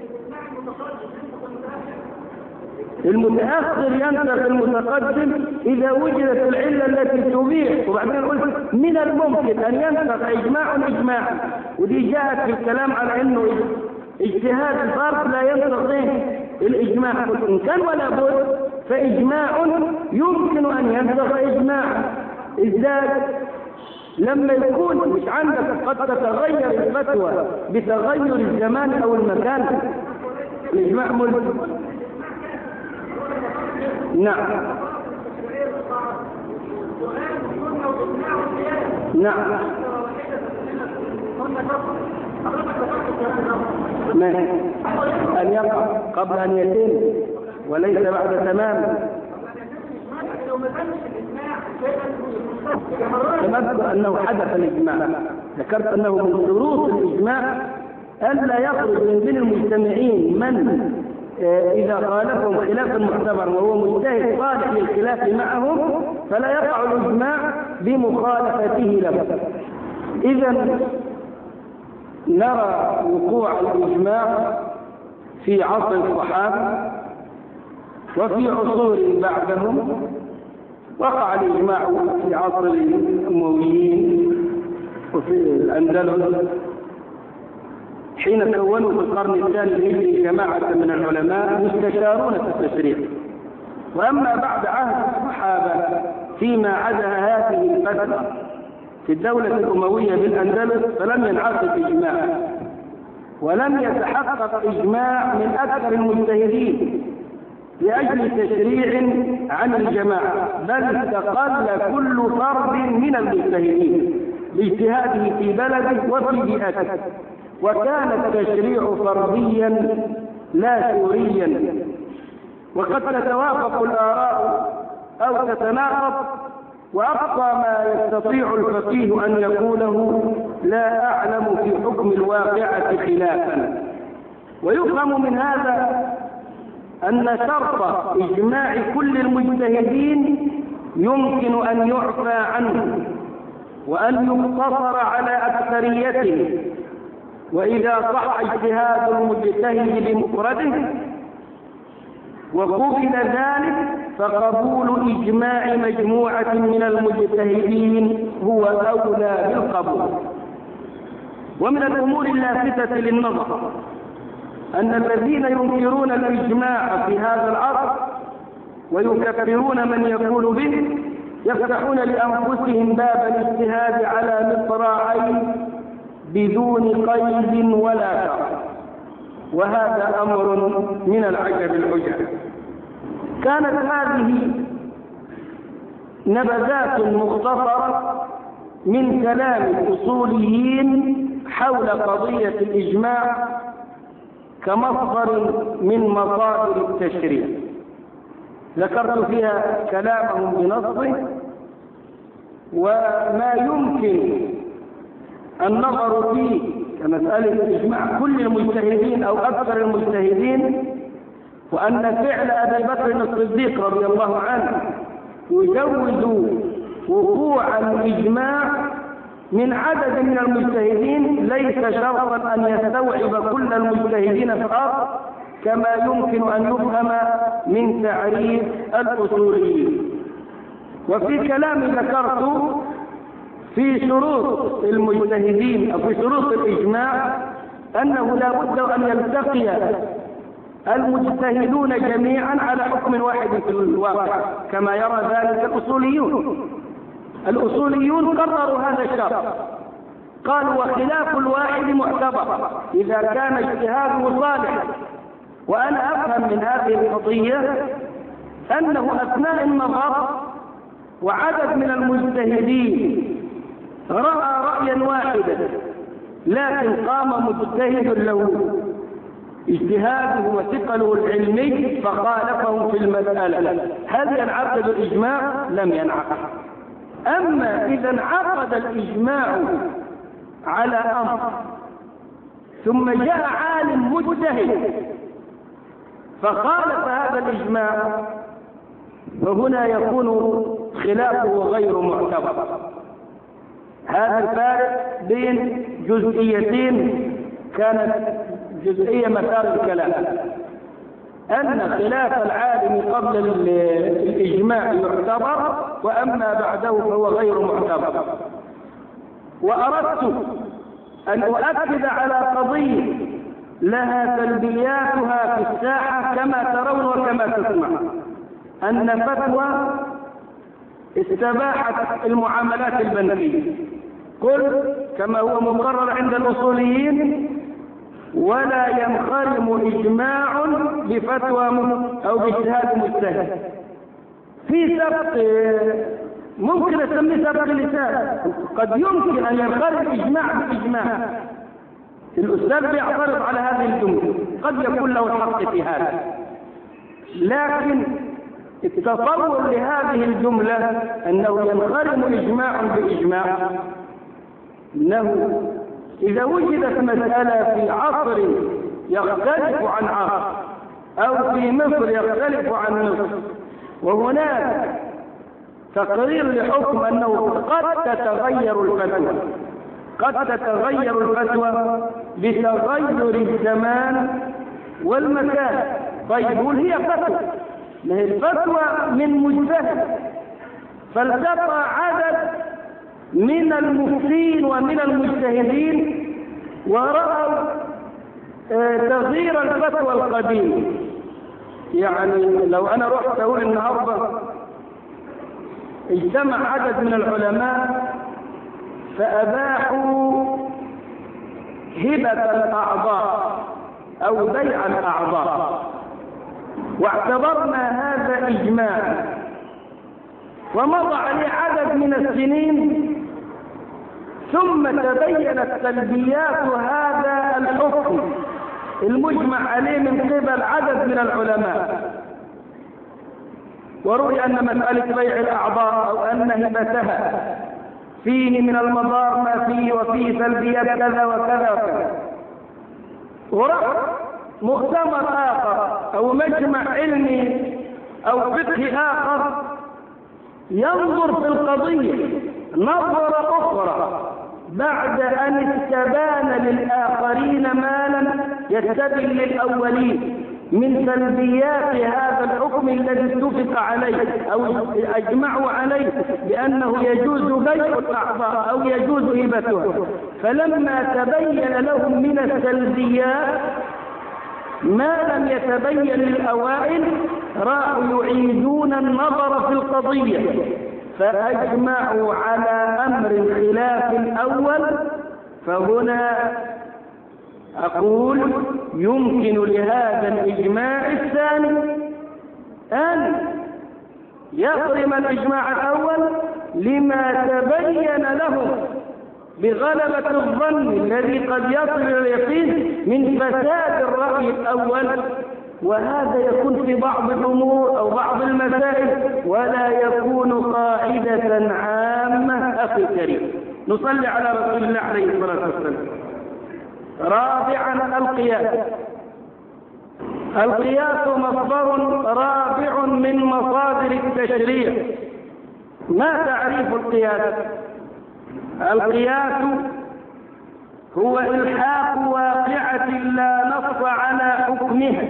المتأخر ينسخ المتقدم إذا وجدت العلة التي تبيح، وبعدين قلت من الممكن أن ينسخ إجماعا، ودي جاءت في الكلام على أنه اجتهاد الفرد لا ينسخ الإجماع. إن كان ولا بد فإجماع يمكن أن ينسخ إجماعا. إزاي؟ لما يكون مش عندك قد تتغير الفتوى بتغير الزمان أو المكان، الإجماع ملزم. نعم نعم أن يقع قبل أن يتم وليس بعد تمام. تذكر أنه حدث الإجماع، ذكرت أنه من شروط الإجماع ألا يخرج من بين المجتمعين من إذا خالفهم خلافا معتبرا وهو مجتهد صالح للخلاف معهم فلا يقع الإجماع بمخالفته له. إذا نرى وقوع الإجماع في عصر الصحابة وفي عصور بعدهم. وقع الإجماع في عصر الأمويين وفي الأندلس حين كونوا في القرن الثاني الهجري جماعة من العلماء مستشارون في التشريع، وأما بعد عهد الصحابة فيما عدا هذه الفترة في الدولة الأموية بالأندلس فلم ينعقد إجماع، ولم يتحقق إجماع من أكثر المجتهدين لأجل تشريع عن الجماعة، بل استقل كل فرد من المجتهدين باجتهاده في بلده وفي بيئته، وكان التشريع فرديا لا شوريا، وقد تتوافق الآراء أو تتناقض، وأقصى ما يستطيع الفقيه أن يقوله لا أعلم في حكم الواقعة خلافا. ويفهم من هذا أن شرط إجماع كل المجتهدين يمكن أن يعفى عنه وأن يقتصر على أكثريته، وإذا صح اجتهاد المجتهد بمفرده وقبل ذلك فقبول إجماع مجموعة من المجتهدين هو أولى بالقبول. ومن الأمور اللافتة للنظر أن الذين ينكرون الإجماع في هذا العصر ويكفرون من يقول به يفتحون لأنفسهم باب الاجتهاد على مصراعين بدون قيد ولا شرط، وهذا أمر من العجب العجب. كانت هذه نبذات مختصرة من كلام الأصوليين حول قضية الإجماع كمصدر من مصادر التشريع، ذكرت فيها كلامهم بنصه وما يمكن النظر فيه كمسألة إجماع كل المجتهدين أو أكثر المجتهدين، وأن فعل أبي بكر الصديق رضي الله عنه يجوز وقوع الإجماع من عدد من المجتهدين ليس شرطا أن يستوعب كل المجتهدين في الأرض، كما يمكن أن يفهم من تعريف الأصوليين. وفي كلامي ذكرت في شروط المجتهدين أو في شروط الإجماع أنه لا بد أن يلتقي المجتهدون جميعا على حكم واحد في الواقع كما يرى ذلك الأصوليون. الأصوليون قرروا هذا الشرط، قالوا وخلاف الواحد معتبر إذا كان اجتهاده صالحا. وأنا أفهم من هذه القضية أنه أثناء النظر وعدد من المجتهدين رأى رأيا واحدا لكن قام مجتهد له اجتهاده وثقله العلمي فخالفهم في المسألة، هل ينعقد الإجماع؟ لم ينعقد. أما إذا انعقد الإجماع على أمر ثم جاء عالم مجتهد فخالف هذا الإجماع فهنا يكون خلافه غير معتبر. هذا الفارق بين جزئيتين كانت جزئية مثال الكلام، أن خلاف العالم قبل الإجماع يعتبر وأما بعده فهو غير معتبر. وأردت أن أؤكد على قضية لها سلبياتها في الساحة كما ترون وكما تسمع، أن فتوى استباحت المعاملات البنكية، قل كما هو مقرر عند الأصوليين ولا ينخرم إجماع بفتوى أو باجتهاد مجتهد. في سبق ممكن أسميه سبق لسان، قد يمكن أن ينخرم إجماع بإجماع. الأستاذ بيعترض على هذه الجملة قد يكون له الحق في هذا، لكن التصور لهذه الجملة أنه ينخرم إجماع بإجماع، أنه إذا وجدت مسألة في عصر يختلف عن عصر أو في مصر يختلف عن مصر وهناك تقرير لحكم أنه قد تتغير الفتوى، قد تتغير الفتوى بتغير الزمان والمكان. طيب هي فتوى، ما هي الفتوى من مجتهد، فالتقى عدد من المفتين ومن المجتهدين ورأوا تغيير الفتوى القديم يعني لو أنا رحت أقول النهاردة اجتمع عدد من العلماء فأباحوا هبة الأعضاء أو بيع الأعضاء، واعتبرنا هذا إجماع، ومضى عليه عدد من السنين ثم تبينت سلبيات هذا الحكم المجمع عليه من قبل عدد من العلماء، ورؤي أن مسألة بيع الأعضاء أو أن هبتها فيه من المضار ما فيه وفيه سلبيات كذا وكذا وكذا. وراح مؤتمر آخر أو مجمع علمي أو فقهي آخر ينظر في القضية نظرة أخرى بعد أن استبان للآخرين ما لم يستبن للأولين من سلبيات هذا الحكم الذي اتفق عليه أو أجمعوا عليه بأنه يجوز بيع الأعضاء أو يجوز هبتها. فلما تبين لهم من السلبيات ما لم يتبين للأوائل راحوا يعيدون النظر في القضية، فأجمعوا على أمر خلاف الأول. فهنا أقول يمكن لهذا الإجماع الثاني أن يصرم الإجماع الأول لما تبين له بغلبة الظن الذي قد يصل إلى اليقين من فساد الرأي الأول، وهذا يكون في بعض الأمور أو بعض المسائل ولا يكون قاعدة عامة. أخي الكريم، نصلي على رسول الله عليه الصلاة والسلام. رابعا القياس. القياس مصدر رابع من مصادر التشريع. ما تعريف القياس؟ القياس هو إلحاق واقعة لا نص على حكمها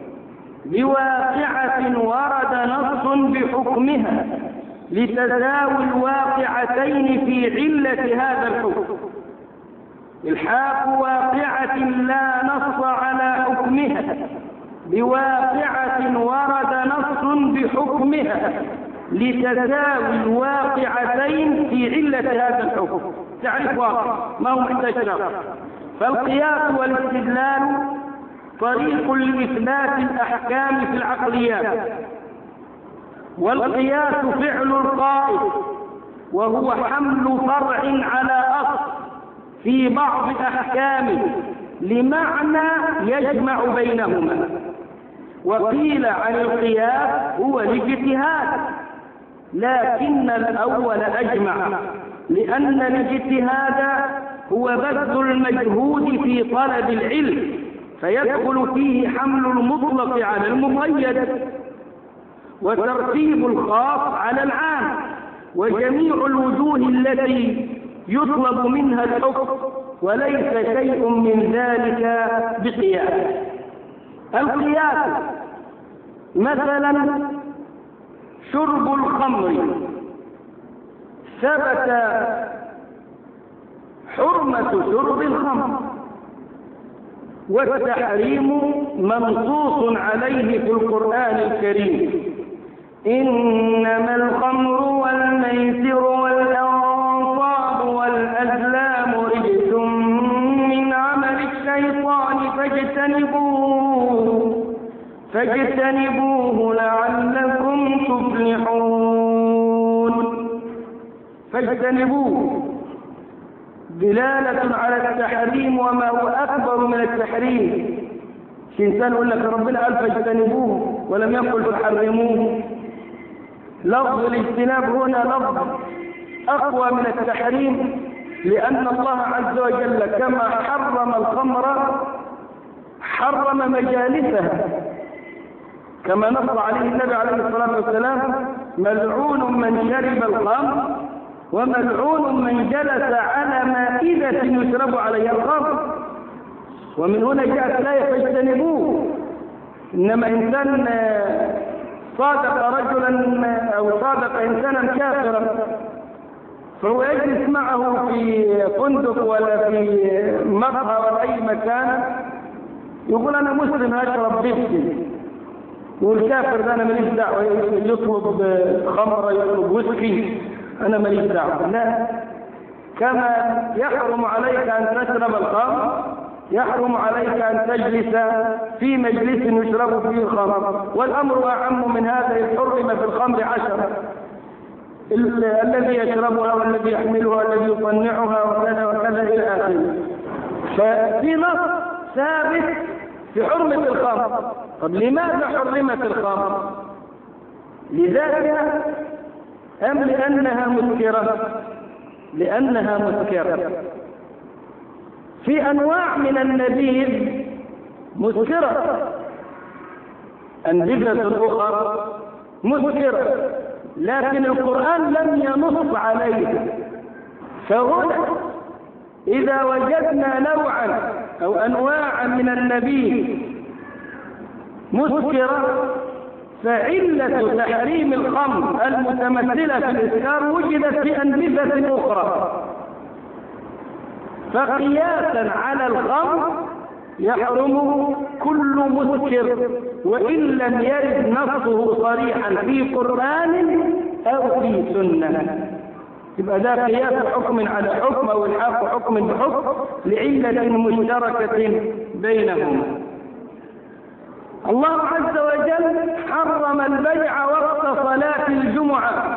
بواقعة ورد نص بحكمها لتساوي الواقعتين في علة هذا الحكم. إلحاق واقعة لا نص على حكمها بواقعة ورد نص بحكمها لتساوي الواقعتين في علة هذا الحكم. تعريف واضح ما هو محتاج شرح. فالقياس والاستدلال طريق لإثبات الأحكام في العقليات، والقياس فعل القائل وهو حمل فرع على أصل في بعض أحكامه لمعنى يجمع بينهما. وقيل عن القياس هو الاجتهاد، لكن الأول أجمع، لأن الاجتهاد هو بذل المجهود في طلب العلم، فيدخل فيه حمل المطلق على المقيد وترتيب الخاص على العام، وجميع الوجوه التي يطلب منها الحكم، وليس شيء من ذلك بقياس. القياس مثلا شرب الخمر، ثبت حرمة شرب الخمر والتحريم منصوص عليه في القرآن الكريم: إنما الخمر والميسر والأنصاب والأزلام رجس من عمل الشيطان فاجتنبوه لعلكم تفلحون. فاجتنبوه دلالة على التحريم وما هو أكبر من التحريم. إنسان يقول لك ربنا قال فاجتنبوه ولم يقل فحرموه. لفظ الاجتناب هنا لفظ أقوى من التحريم، لأن الله عز وجل كما حرم الخمر حرم مجالسها، كما نص عليه النبي عليه الصلاة والسلام: ملعون من شرب الخمر وملعون من جلس على مائدة يشرب عليها الخمر. ومن هنا جاءت الآية فاجتنبوه. إنما إنسان صادق رجلا أو صادق إنسانا كافرا فهو يجلس معه في فندق ولا في مقهى ولا أي مكان، يقول أنا مسلم هشرب بيبسي، والكافر ده أنا ماليش دعوة، يطلب خمرة يطلب ويسكي أنا ماليش دعوة. لا، كما يحرم عليك أن تشرب الخمر يحرم عليك أن تجلس في مجلس يشرب فيه الخمر، والأمر أعم من هذا، إذ حرم في الخمر 10: الذي يشربها والذي يحملها والذي يصنعها وكذا وكذا إلى آخره. ففي نص ثابت في حرمة الخمر. طب لماذا حرمت الخمر؟ لذلك أم لأنها مسكرة؟ لأنها مسكرة. في أنواع من النبيذ مسكرة، أنبذة أخرى مسكرة، لكن القرآن لم ينص عليه. فهنا إذا وجدنا نوعا أو أنواعا من النبيذ مسكرة، فعلة تحريم الخمر المتمثلة في الإسكار وجدت في أنبذة أخرى. فقياسا على الخمر يحرمه كل مسكر وإن لم يرد نصه صريحا في قرآن أو في سنة. يبقى ده قياس حكم على حكم أو الحاق حكم بحكم لعلة مشتركة بينهما. الله عز وجل حرم البيع وقت صلاة الجمعة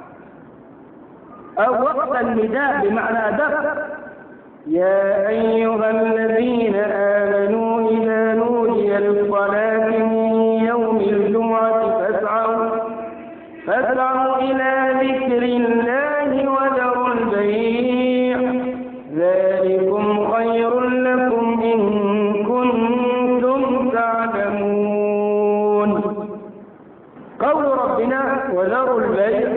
أو وقت النداء بمعنى أدق: يا أيها الذين آمنوا إذا نودي للصلاة من يوم الجمعة فاسعوا إلى ذكر الله وذروا البيع ذلكم خير لكم إن كنتم تعلمون. قول ربنا وذروا البيع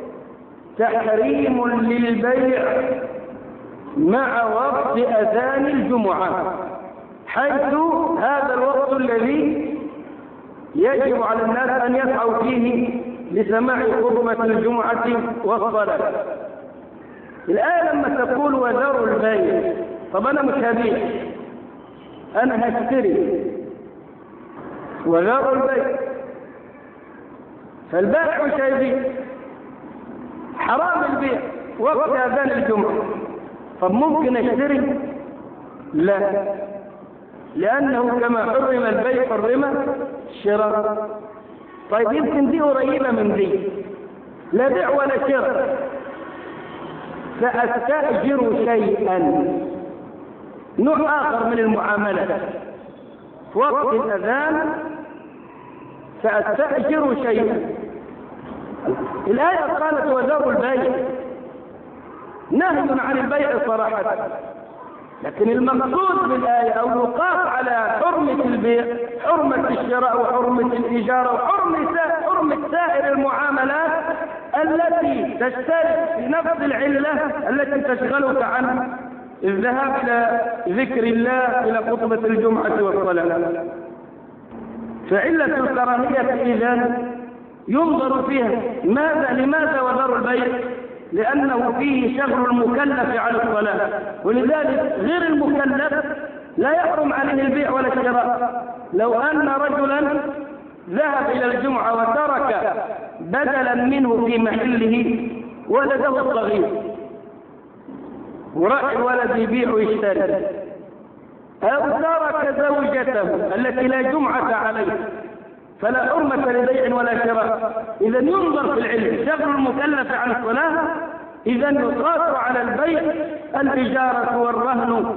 تحريم للبيع مع وقت أذان الجمعة، حيث هذا الوقت الذي يجب على الناس أن يسعوا فيه لسماع خطبة الجمعة والصلاة. الآية لما تقول وذروا البيع، طب أنا مش هبيع، أنا هشتري. وذروا البيع، فالبائع مش هيبيع، حرام البيع وقت أذان الجمعة. طب ممكن اشتري؟ لا، لأنه كما حرم البيع حرم الشراء. طيب يمكن دي قريبة من دي، لا بيع ولا شراء، فأستأجر شيئا، نوع آخر من المعاملة. في وقت الأذان سأستأجر شيئا. الآية قالت وذروا البيع، نهي عن البيع صراحة، لكن المقصود بالآية أو يقاس على حرمة البيع حرمة الشراء وحرمة الإجارة وحرمة سائر المعاملات التي تشترك في نفس العلة التي تشغلك عن الذهاب إلى ذكر الله إلى خطبة الجمعة والصلاة. فعلة الكراهية إذن ينظر فيها لماذا وذروا البيع؟ لأنه فيه شغل المكلف على الصلاة، ولذلك غير المكلف لا يحرم عليه البيع ولا الشراء. لو أن رجلا ذهب إلى الجمعة وترك بدلا منه في محله ولده الصغير، ورأى الولد يبيع ويشتري، أو ترك زوجته التي لا جمعة عليه، فلا حرمة لبيع ولا شراء. إذا ينظر في العلم شغل المكلف عن الصلاة، إذا يقاس على البيع الإجارة والرهن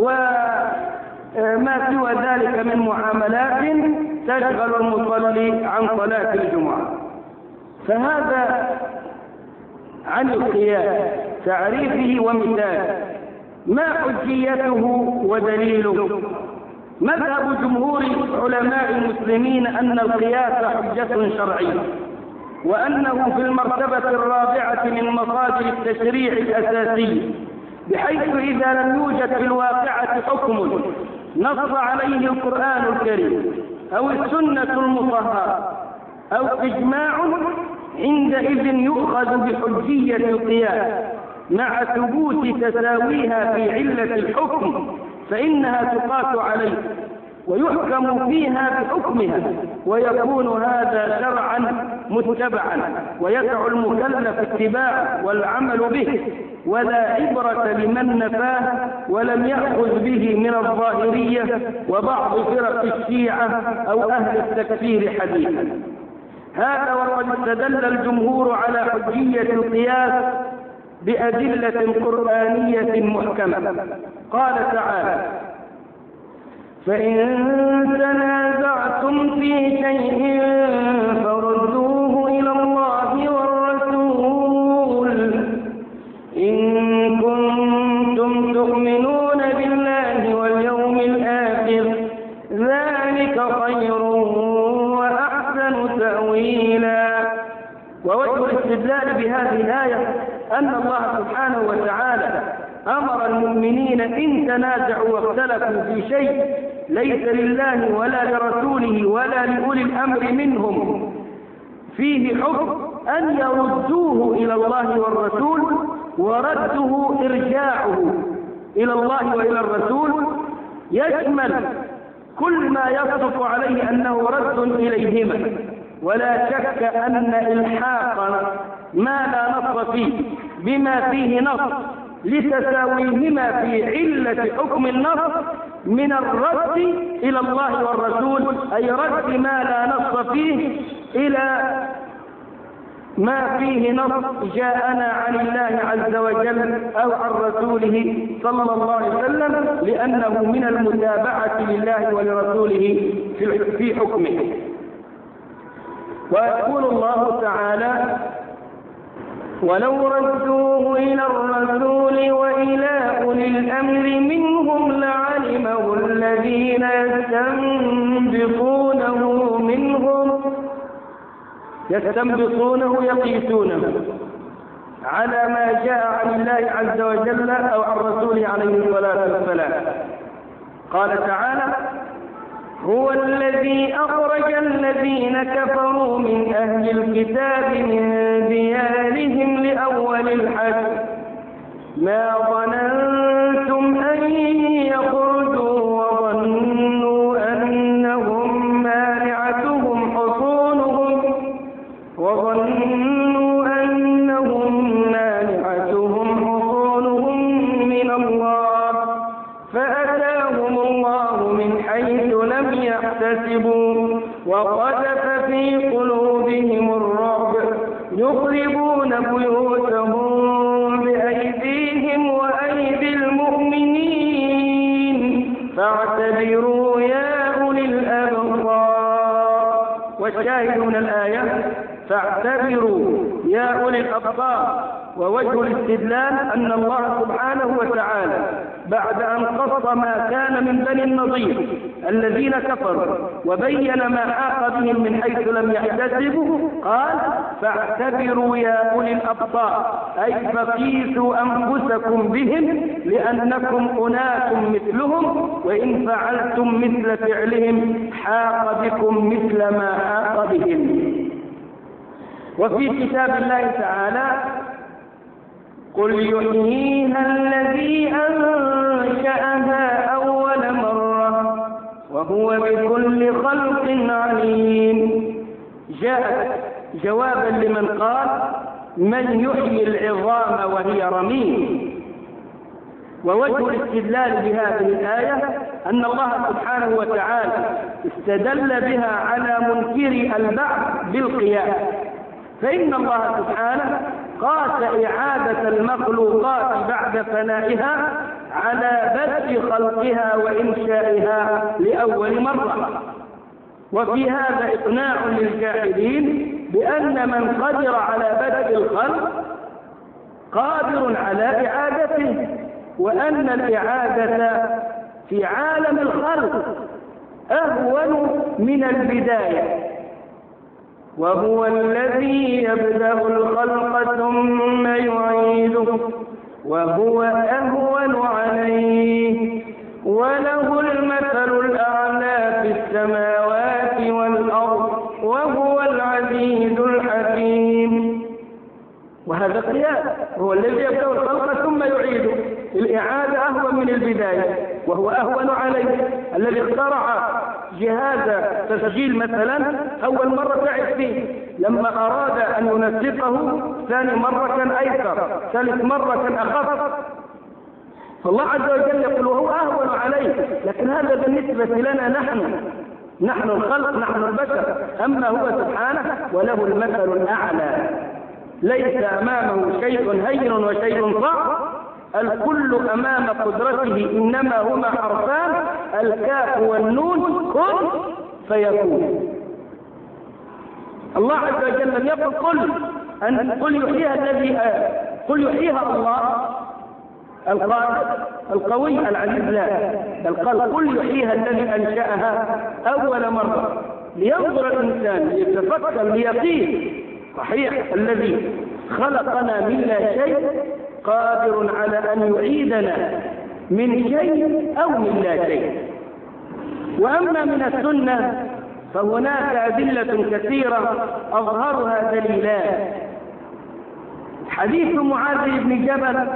وما سوى ذلك من معاملات تشغل المصلي عن صلاة الجمعة. فهذا عن القياس، تعريفه ومثاله. ما حجيته ودليله؟ مذهب جمهور علماء المسلمين أن القياس حجة شرعية، وأنه في المرتبة الرابعة من مصادر التشريع الأساسية، بحيث إذا لم يوجد في الواقعة حكم نص عليه القرآن الكريم أو السنة المطهرة أو إجماع، عندئذ يؤخذ بحجية القياس مع ثبوت تساويها في علة الحكم، فإنها تقاس عليه. ويحكم فيها بحكمها، ويكون هذا شرعا متبعا ويسع المكلف اتباعه والعمل به، ولا عبرة لمن نفاه ولم يأخذ به من الظاهرية وبعض فرق الشيعة أو أهل التكفير حديثا. هذا وقد استدل الجمهور على حجية القياس بأدلة قرآنية محكمة. قال تعالى: فإن تنازعتم في شيء فردوه إلى الله والرسول إن كنتم تؤمنون بالله واليوم الآخر ذلك خير وأحسن تأويلا. ووجه الاستدلال بهذه الآية أن الله سبحانه وتعالى أمر المؤمنين إن تنازعوا واختلفوا في شيء ليس لله ولا لرسوله ولا لأولي الأمر منهم فيه حكم أن يردوه إلى الله والرسول، ورده إرجاعه إلى الله وإلى الرسول يشمل كل ما يصدق عليه أنه رد إليهما، ولا شك أن إلحاق ما لا نص فيه بما فيه نص لتساويهما في علة حكم النص من الرد إلى الله والرسول، أي رد ما لا نص فيه إلى ما فيه نص جاءنا عن الله عز وجل أو عن رسوله صلى الله عليه وسلم، لأنه من المتابعة لله ولرسوله في حكمه. ويقول الله تعالى: ولو ردوه إلى الرسول وإلى أولي الأمر منهم لعلمه الذين يستنبطونه يقيسونه على ما جاء عن الله عز وجل أو عن رسوله عليه الصلاة والسلام. قال تعالى: هو الذي أخرج الذين كفروا من أهل الكتاب من ديارهم لأول الحشر ما ظننتم أن يخرجوا وظنوا أنهم مانعتهم حصونهم من الله فأتاهم الله من حيث لم يحتسبوا وقذف في قلوبهم الرعب يخربون بيوتهم بأيديهم وأيدي المؤمنين فاعتبروا يا أولي الأبصار. والشاهد من الآية: فاعتبروا يا أولي الأبصار. ووجه الاستدلال أن الله سبحانه وتعالى بعد أن قص ما كان من بني النضير الذين كفروا وبين ما حاق بهم من حيث لم يحتسبوا قال: فاعتبروا يا أولي الأبصار، أي فقيسوا أنفسكم بهم لأنكم أناس مثلهم، وإن فعلتم مثل فعلهم حاق بكم مثل ما حاق بهم. وفي كتاب الله تعالى: قل يحييها الذي أنشأها أول مرة وهو بكل خلق عليم. جاءت جوابا لمن قال: من يحيي العظام وهي رميم. ووجه الاستدلال بهذه الآية أن الله سبحانه وتعالى استدل بها على منكري البعث بالقياس، فإن الله سبحانه قاس إعادة المخلوقات بعد فنائها على بدء خلقها وإنشائها لأول مرة. وفي هذا إقناع للجاحدين بأن من قدر على بدء الخلق قادر على إعادته، وأن الإعادة في عالم الخلق أهون من البداية. وهو الذي يبدأ الخلق ثم يعيده وهو أهون عليه وله المثل الأعلى في السماوات والأرض وهو العزيز الحكيم. وهذا قياس، هو الذي يبدأ الخلق ثم يعيده، الإعادة أهون من البداية. وهو أهون عليه. الذي اخترع جهاز تسجيل مثلا أول مرة تعب فيه، لما أراد أن ينسقه ثاني مرة كان أيسر، ثالث مرة كان أخف. فالله عز وجل يقول وهو أهون عليه، لكن هذا بالنسبة لنا نحن الخلق، نحن البشر. أما هو سبحانه وله المثل الأعلى، ليس أمامه شيء هين وشيء صعب، الكل أمام قدرته، إنما هما حرفان الكاف والنون، كن فيكون. الله عز وجل لم يقل قل يحييها الله القادر القوي العزيز، لا، بل قال قل يحييها الذي أنشأها أول مرة لينظر الإنسان، ليتفكر، ليقين. صحيح الذي خلقنا من لا شيء قادر على أن يعيدنا من شيء أو من لا شيء. وأما من السنة فهناك أدلة كثيرة أظهرها دليلان. حديث معاذ بن جبل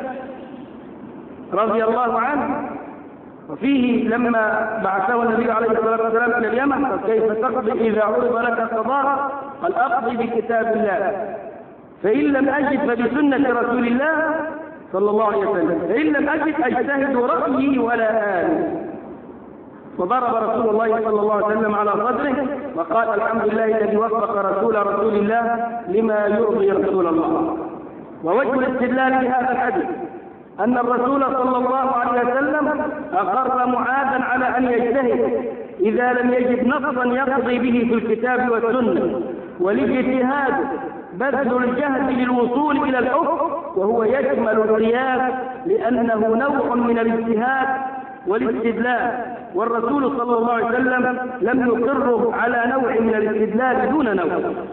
رضي الله عنه، وفيه لما بعثه النبي عليه الصلاة والسلام إلى اليمن قال كيف تقضي إذا عرض لك القضاء؟ قال أقضي بكتاب الله، فإن لم أجد فبسنة رسول الله صلى الله عليه وسلم، فإن لم أجد أجتهد رأيي ولا آل. وضرب رسول الله صلى الله عليه وسلم على صدره وقال الحمد لله الذي وفق رسول الله لما يرضي رسول الله. ووجه الاستدلال بهذا الحديث أن الرسول صلى الله عليه وسلم أقر معاذا على أن يجتهد إذا لم يجد نصا يقضي به في الكتاب والسنة، والاجتهاد بذل الجهد للوصول إلى الحكم، وهو يشمل القياس لأنه نوع من الاجتهاد والاستدلال، والرسول صلى الله عليه وسلم لم يقره على نوع من الاستدلال دون نوع.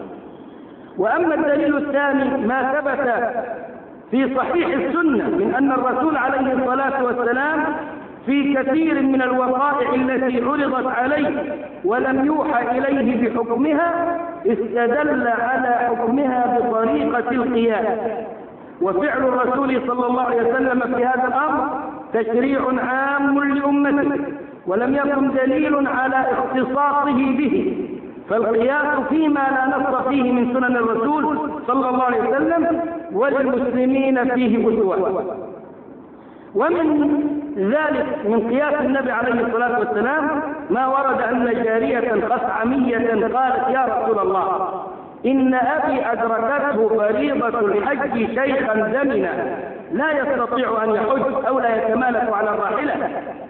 وأما الدليل الثاني ما ثبت في صحيح السنة من أن الرسول عليه الصلاة والسلام في كثير من الوقائع التي عرضت عليه ولم يوحى إليه بحكمها استدل على حكمها بطريقة القياس. وفعل الرسول صلى الله عليه وسلم في هذا الأمر تشريع عام لأمته، ولم يكن دليل على اختصاصه به، فالقياس فيما لا نص فيه من سنن الرسول صلى الله عليه وسلم وللمسلمين فيه أسوة. ومن ذلك من قياس النبي عليه الصلاة والسلام ما ورد أن جارية خثعمية قالت يا رسول الله إن أبي أدركته فريضة الحج شيخا زمنا لا يستطيع أن يحج أو لا يتمالك على الراحلة،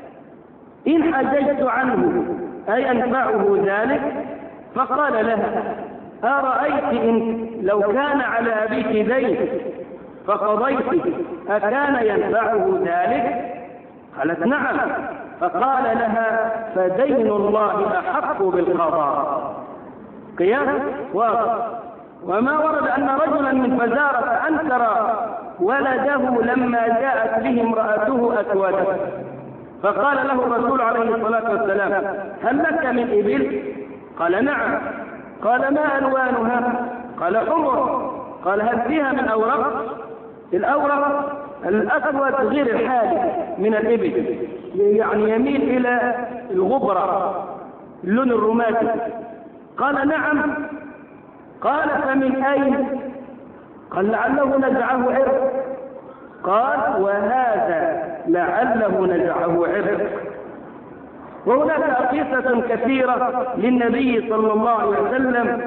إن حججت عنه أي أنفعه ذلك؟ فقال لها أرأيت إن لو كان على أبيك دين فقضيت أكان ينفعه ذلك؟ قالت نعم. فقال لها فدين الله أحق بالقضاء. قياس واضح. وما ورد أن رجلا من فزارة أنكر ولده لما جاءت به امرأته أسودا، فقال له الرسول عليه الصلاة والسلام هل لك من إبل؟ قال نعم. قال ما ألوانها؟ قال حمر. قال هل فيها من أورق؟ الأورق الأسود غير الحالي من الإبل، يعني يميل إلى الغبرة اللون الرمادي. قال نعم. قال فمن أين؟ قال لعله نزعه عرق. قال وهذا لعله نزعه عرق. وهناك أقيسة كثيرة للنبي صلى الله عليه وسلم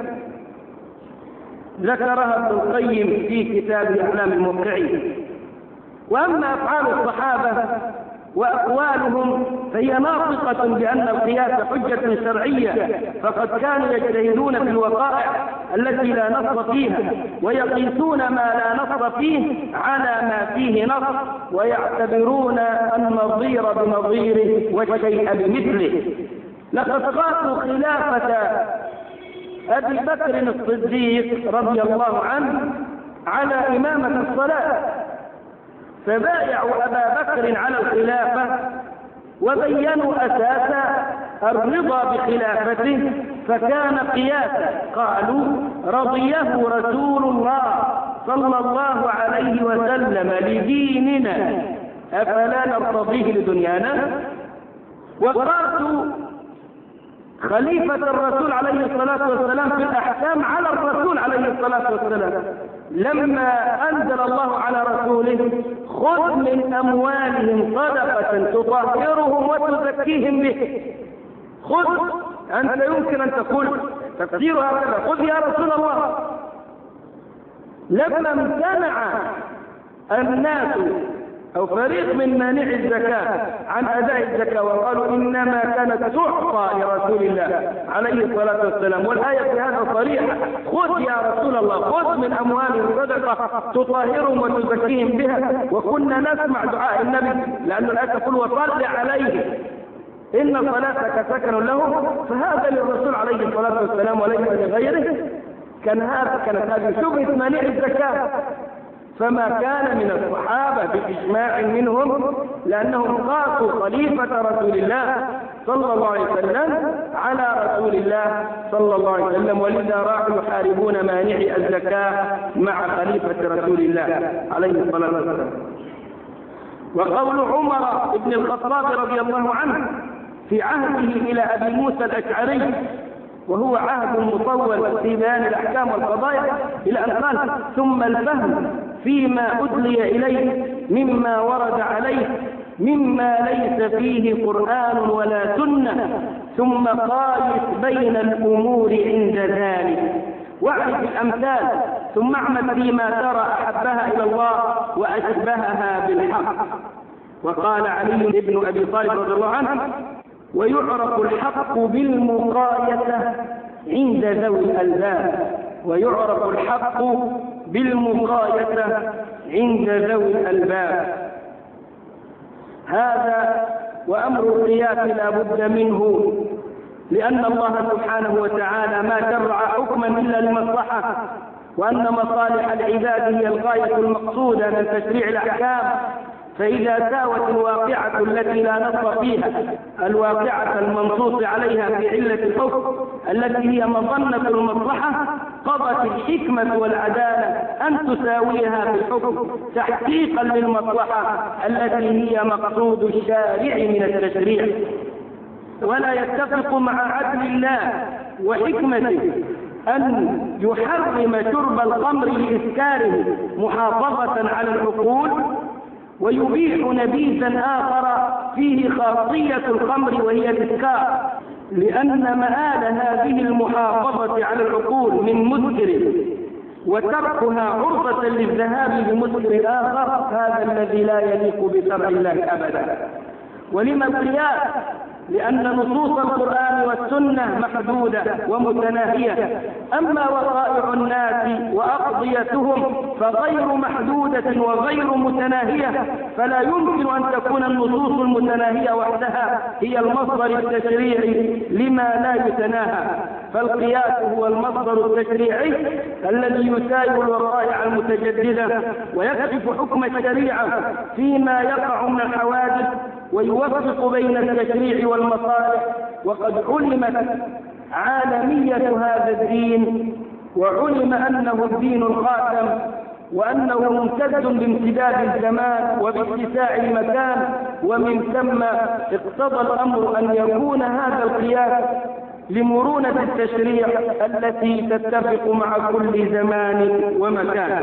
ذكرها ابن القيم في كتاب أعلام الموقعين. وأما أفعال الصحابة وأقوالهم فهي ناطقة بأن القياس حجة شرعية، فقد كانوا يجتهدون في الوقائع التي لا نص فيها ويقيسون ما لا نص فيه على ما فيه نص، ويعتبرون النظير بنظيره والشيء بمثله. لقد قاسوا خلافة أبي بكر الصديق رضي الله عنه على إمامة الصلاة، فبايعوا أبا بكر على الخلافة وبينوا أساس الرضا بخلافته، فكان قياسا. قالوا رضيه رسول الله صلى الله عليه وسلم لديننا أفلا نرتضيه لدنيانا؟ وقرأت خليفة الرسول عليه الصلاة والسلام في الأحكام على الرسول عليه الصلاة والسلام لما أنزل الله على رسوله خذ من أموالهم صدقة تطهرهم وتزكيهم به. خذ، أنت يمكن أن تقول تفسير هكذا، خذ يا رسول الله. لما امتنع الناس أو فريق من مانعي الزكاة عن أداء الزكاة وقالوا إنما كانت تعطى لرسول الله عليه الصلاة والسلام، والآية في هذا صريحة، خذ يا رسول الله، خذ من أموالهم صدقة تطهرهم وتزكيهم بها. وكنا نسمع دعاء النبي، لأن الآية تقول وصل عليه إن صلاتك سكن له، فهذا للرسول عليه الصلاة والسلام وليس لغيره. كانت هذه شبهة مانع الزكاة، فما كان من الصحابة بإجماع منهم لأنهم قاسوا خليفة رسول الله صلى الله عليه وسلم على رسول الله صلى الله عليه وسلم، ولذا راحوا يحاربون مانعي الزكاة مع خليفة رسول الله عليه الصلاة والسلام. وقول عمر بن الخطاب رضي الله عنه في عهده إلى أبي موسى الأشعري، وهو عهد مطول في بيان الأحكام والقضايا، إلى أن قال ثم الفهم فيما أدلي إليه مما ورد عليه مما ليس فيه قرآن ولا سنة، ثم قايس بين الأمور عند ذلك، واعرف الأمثال، ثم اعمل فيما ترى أحبها إلى الله وأشبهها بالحق. وقال علي بن أبي طالب رضي الله عنه ويعرف الحق بالمقايسة عند ذوي الألباب، ويعرف الحق بالمقايسة عند ذوي الألباب. هذا وأمر القياس لا بد منه، لأن الله سبحانه وتعالى ما شرع حكما إلا لمصلحة، وأن مصالح العباد هي الغاية المقصودة من تشريع الأحكام. فإذا ساوت الواقعة التي لا نص فيها الواقعة المنصوص عليها في علة الحكم التي هي مظنة المصلحة، قضت الحكمة والعدالة أن تساويها في الحكم تحقيقا للمصلحة التي هي مقصود الشارع من التشريع. ولا يتفق مع عدل الله وحكمته أن يحرم شرب الخمر لإسكاره محافظة على العقول، ويبيح نبيذا آخر فيه خاصية الخمر وهي الإسكار، لأن مآل هذه المحافظة على العقول من مسكر وتركها عرضة للذهاب بمسكر آخر هذا الذي لا يليق بشرع الله أبدا. ولما القياس؟ لأن نصوص القرآن والسنة محدودة ومتناهية، أما وقائع الناس وأقضيتهم فغير محدودة وغير متناهية، فلا يمكن أن تكون النصوص المتناهية وحدها هي المصدر التشريعي لما لا يتناهى. فالقياس هو المصدر التشريعي الذي يساير الوقائع المتجددة ويكشف حكم الشريعة فيما يقع من الحوادث ويوفق بين التشريع والمصالح. وقد علمت عالمية هذا الدين، وعلم أنه الدين الخاتم، وأنه ممتد بامتداد الزمان وباتساع المكان، ومن ثم اقتضى الأمر أن يكون هذا القياس لمرونة التشريع التي تتفق مع كل زمان ومكان.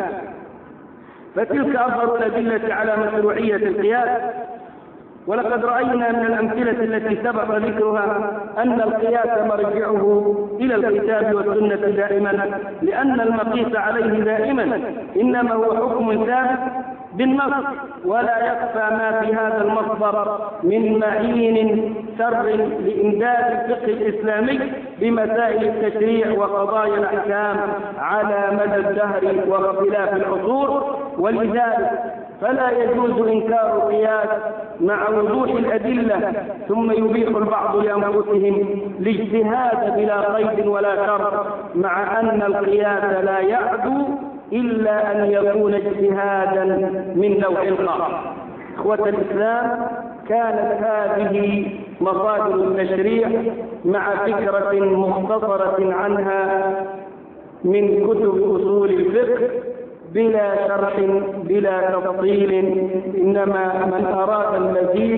فتلك أظهر الأدلة على مشروعية القياس. ولقد رأينا من الأمثلة التي سبق ذكرها أن القياس مرجعه إلى الكتاب والسنة دائما، لأن المقيس عليه دائما إنما هو حكم ثابت بالنص، ولا يخفى ما في هذا المصدر من معين سر لإمداد الفقه الإسلامي بمسائل التشريع وقضايا الأحكام على مدى الدهر واختلاف العصور. ولذلك فلا يجوز إنكار القياس مع وضوح الأدلة، ثم يبيح البعض لأنفسهم الاجتهاد بلا قيد ولا شرط، مع أن القياس لا يعدو إلا أن يكون اجتهادا من نوع الخاص. إخوة الإسلام، كانت هذه مصادر التشريع مع فكرة مختصرة عنها من كتب أصول الفقه بلا شرح بلا تفصيل، إنما من أراد المزيد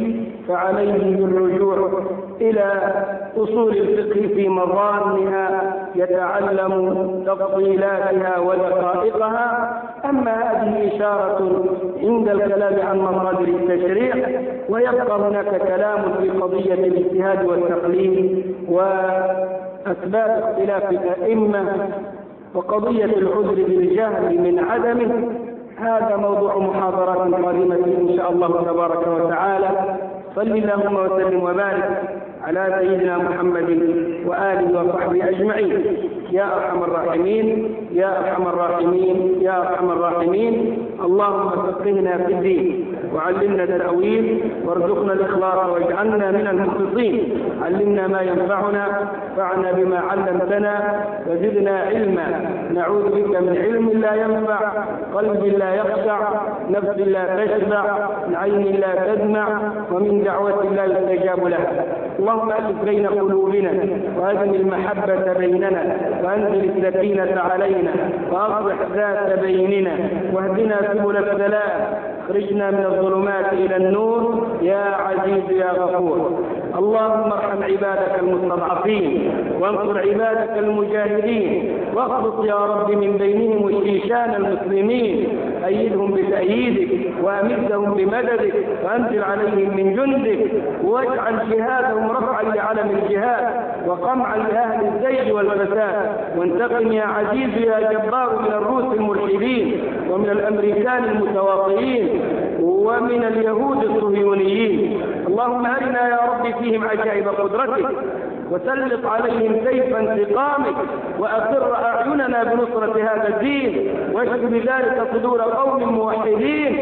فعليه بالرجوع إلى أصول الفقه في مظانها يتعلم تفصيلاتها ودقائقها. أما هذه إشارة عند الكلام عن مصادر التشريع، ويبقى هناك كلام في قضية الاجتهاد والتقليد وأسباب اختلاف الأئمة وقضية العذر بالجهل من عدمه. هذا موضوع محاضرات قادمة إن شاء الله تبارك وتعالى. صل اللهم وسلم وبارك على سيدنا محمد وآله وصحبه أجمعين. يا أرحم الراحمين يا أرحم الراحمين يا أرحم الراحمين. اللهم فقهنا في الدين وعلمنا التأويل وارزقنا الإخلاص واجعلنا من المخلصين. علمنا ما ينفعنا، انفعنا بما علمتنا وزدنا علما. نعوذ بك من علم لا ينفع، قلب لا يخشع، نفس لا تشبع، عين لا تدمع، ومن دعوة لا يستجاب لها. اللهم ألف بين قلوبنا وأدم المحبة بيننا وأنزل السكينة علينا وأصلح ذات بيننا واهدنا سبل السلام. اخرجنا من الظلمات إلى النور يا عزيز يا غفور. اللهم ارحم عبادك المستضعفين وانصر عبادك المجاهدين، واخلص يا رب من بينهم الشيشان المسلمين. أيدهم بتأييدك وأمدهم بمددك وأنزل عليهم من جندك، واجعل جهادهم رفعا لعلم الجهاد وقمعا لأهل الزيغ والفساد. وانتقم يا عزيز يا جبار من الروس الملحدين ومن الأمريكان المتواطئين ومن اليهود الصهيونيين. اللهم أرنا يا رب فيهم عجائب قدرتك، وسلط عليهم سيف انتقامك، وأقر أعيننا بنصرة هذا الدين، واشف بذلك صدور قوم موحدين.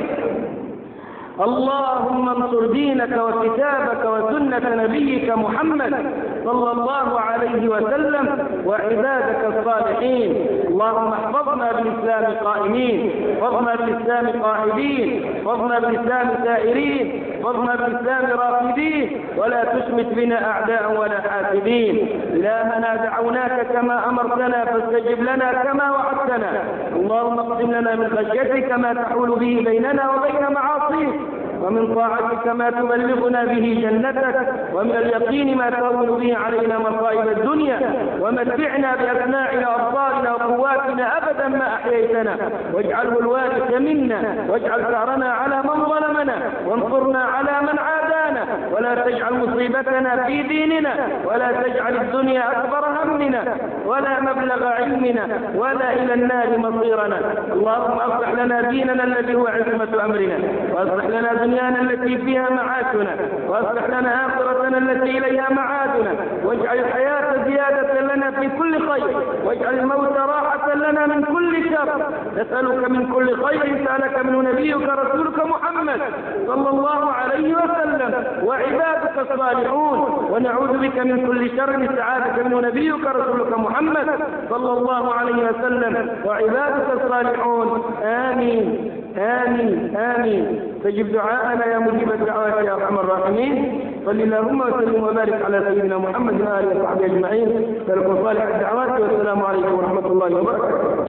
اللهم انصر دينك وكتابك وسنة نبيك محمد صلى الله عليه وسلم وعبادك الصالحين. اللهم احفظنا بالإسلام قائمين، احفظنا بالإسلام قاعدين، احفظنا بالإسلام سائرين، احفظنا بالإسلام راقدين، ولا تشمت بنا أعداء ولا حاسدين. إلهنا دعوناك كما أمرتنا فاستجب لنا كما وعدتنا. اللهم اقسم لنا من خشيتك ما تحول به بيننا وبين معاصيك، ومن طاعتك ما تبلغنا به جنتك، ومن اليقين ما تهون به علينا مصائب الدنيا. ومتعنا بأسماعنا وأبصارنا وقواتنا أبدا ما أحييتنا، واجعله الوارث منا، واجعل ثأرنا على من ظلمنا، وانصرنا على من عادانا، ولا تجعل مصيبتنا في ديننا، ولا تجعل الدنيا أكبر همنا ولا مبلغ علمنا ولا إلى النار مصيرنا. اللهم أصلح لنا ديننا الذي هو عصمة أمرنا، وأصلح لنا دنيانا التي فيها معاشنا، وأصلح لنا آخرتنا التي إليها معادنا، واجعل الحياة زيادة لنا في كل خير، واجعل الموت راحة لنا من كل شر. نسألك من كل خير سألك منه نبيك رسولك محمد صلى الله عليه وسلم وعبادك الصالحون، ونعوذ بك من كل شر استعاذك منه نبيك رسولك محمد صلى الله عليه وسلم وعبادك الصالحون. آمين آمين آمين. فاجب دعاءنا يا مجيب الدعوات يا أرحم الراحمين. صل اللهم وسلم وبارك على سيدنا محمد وآله وصحبه أجمعين. فلكم صالح الدعوات، والسلام عليكم ورحمة الله وبركاته.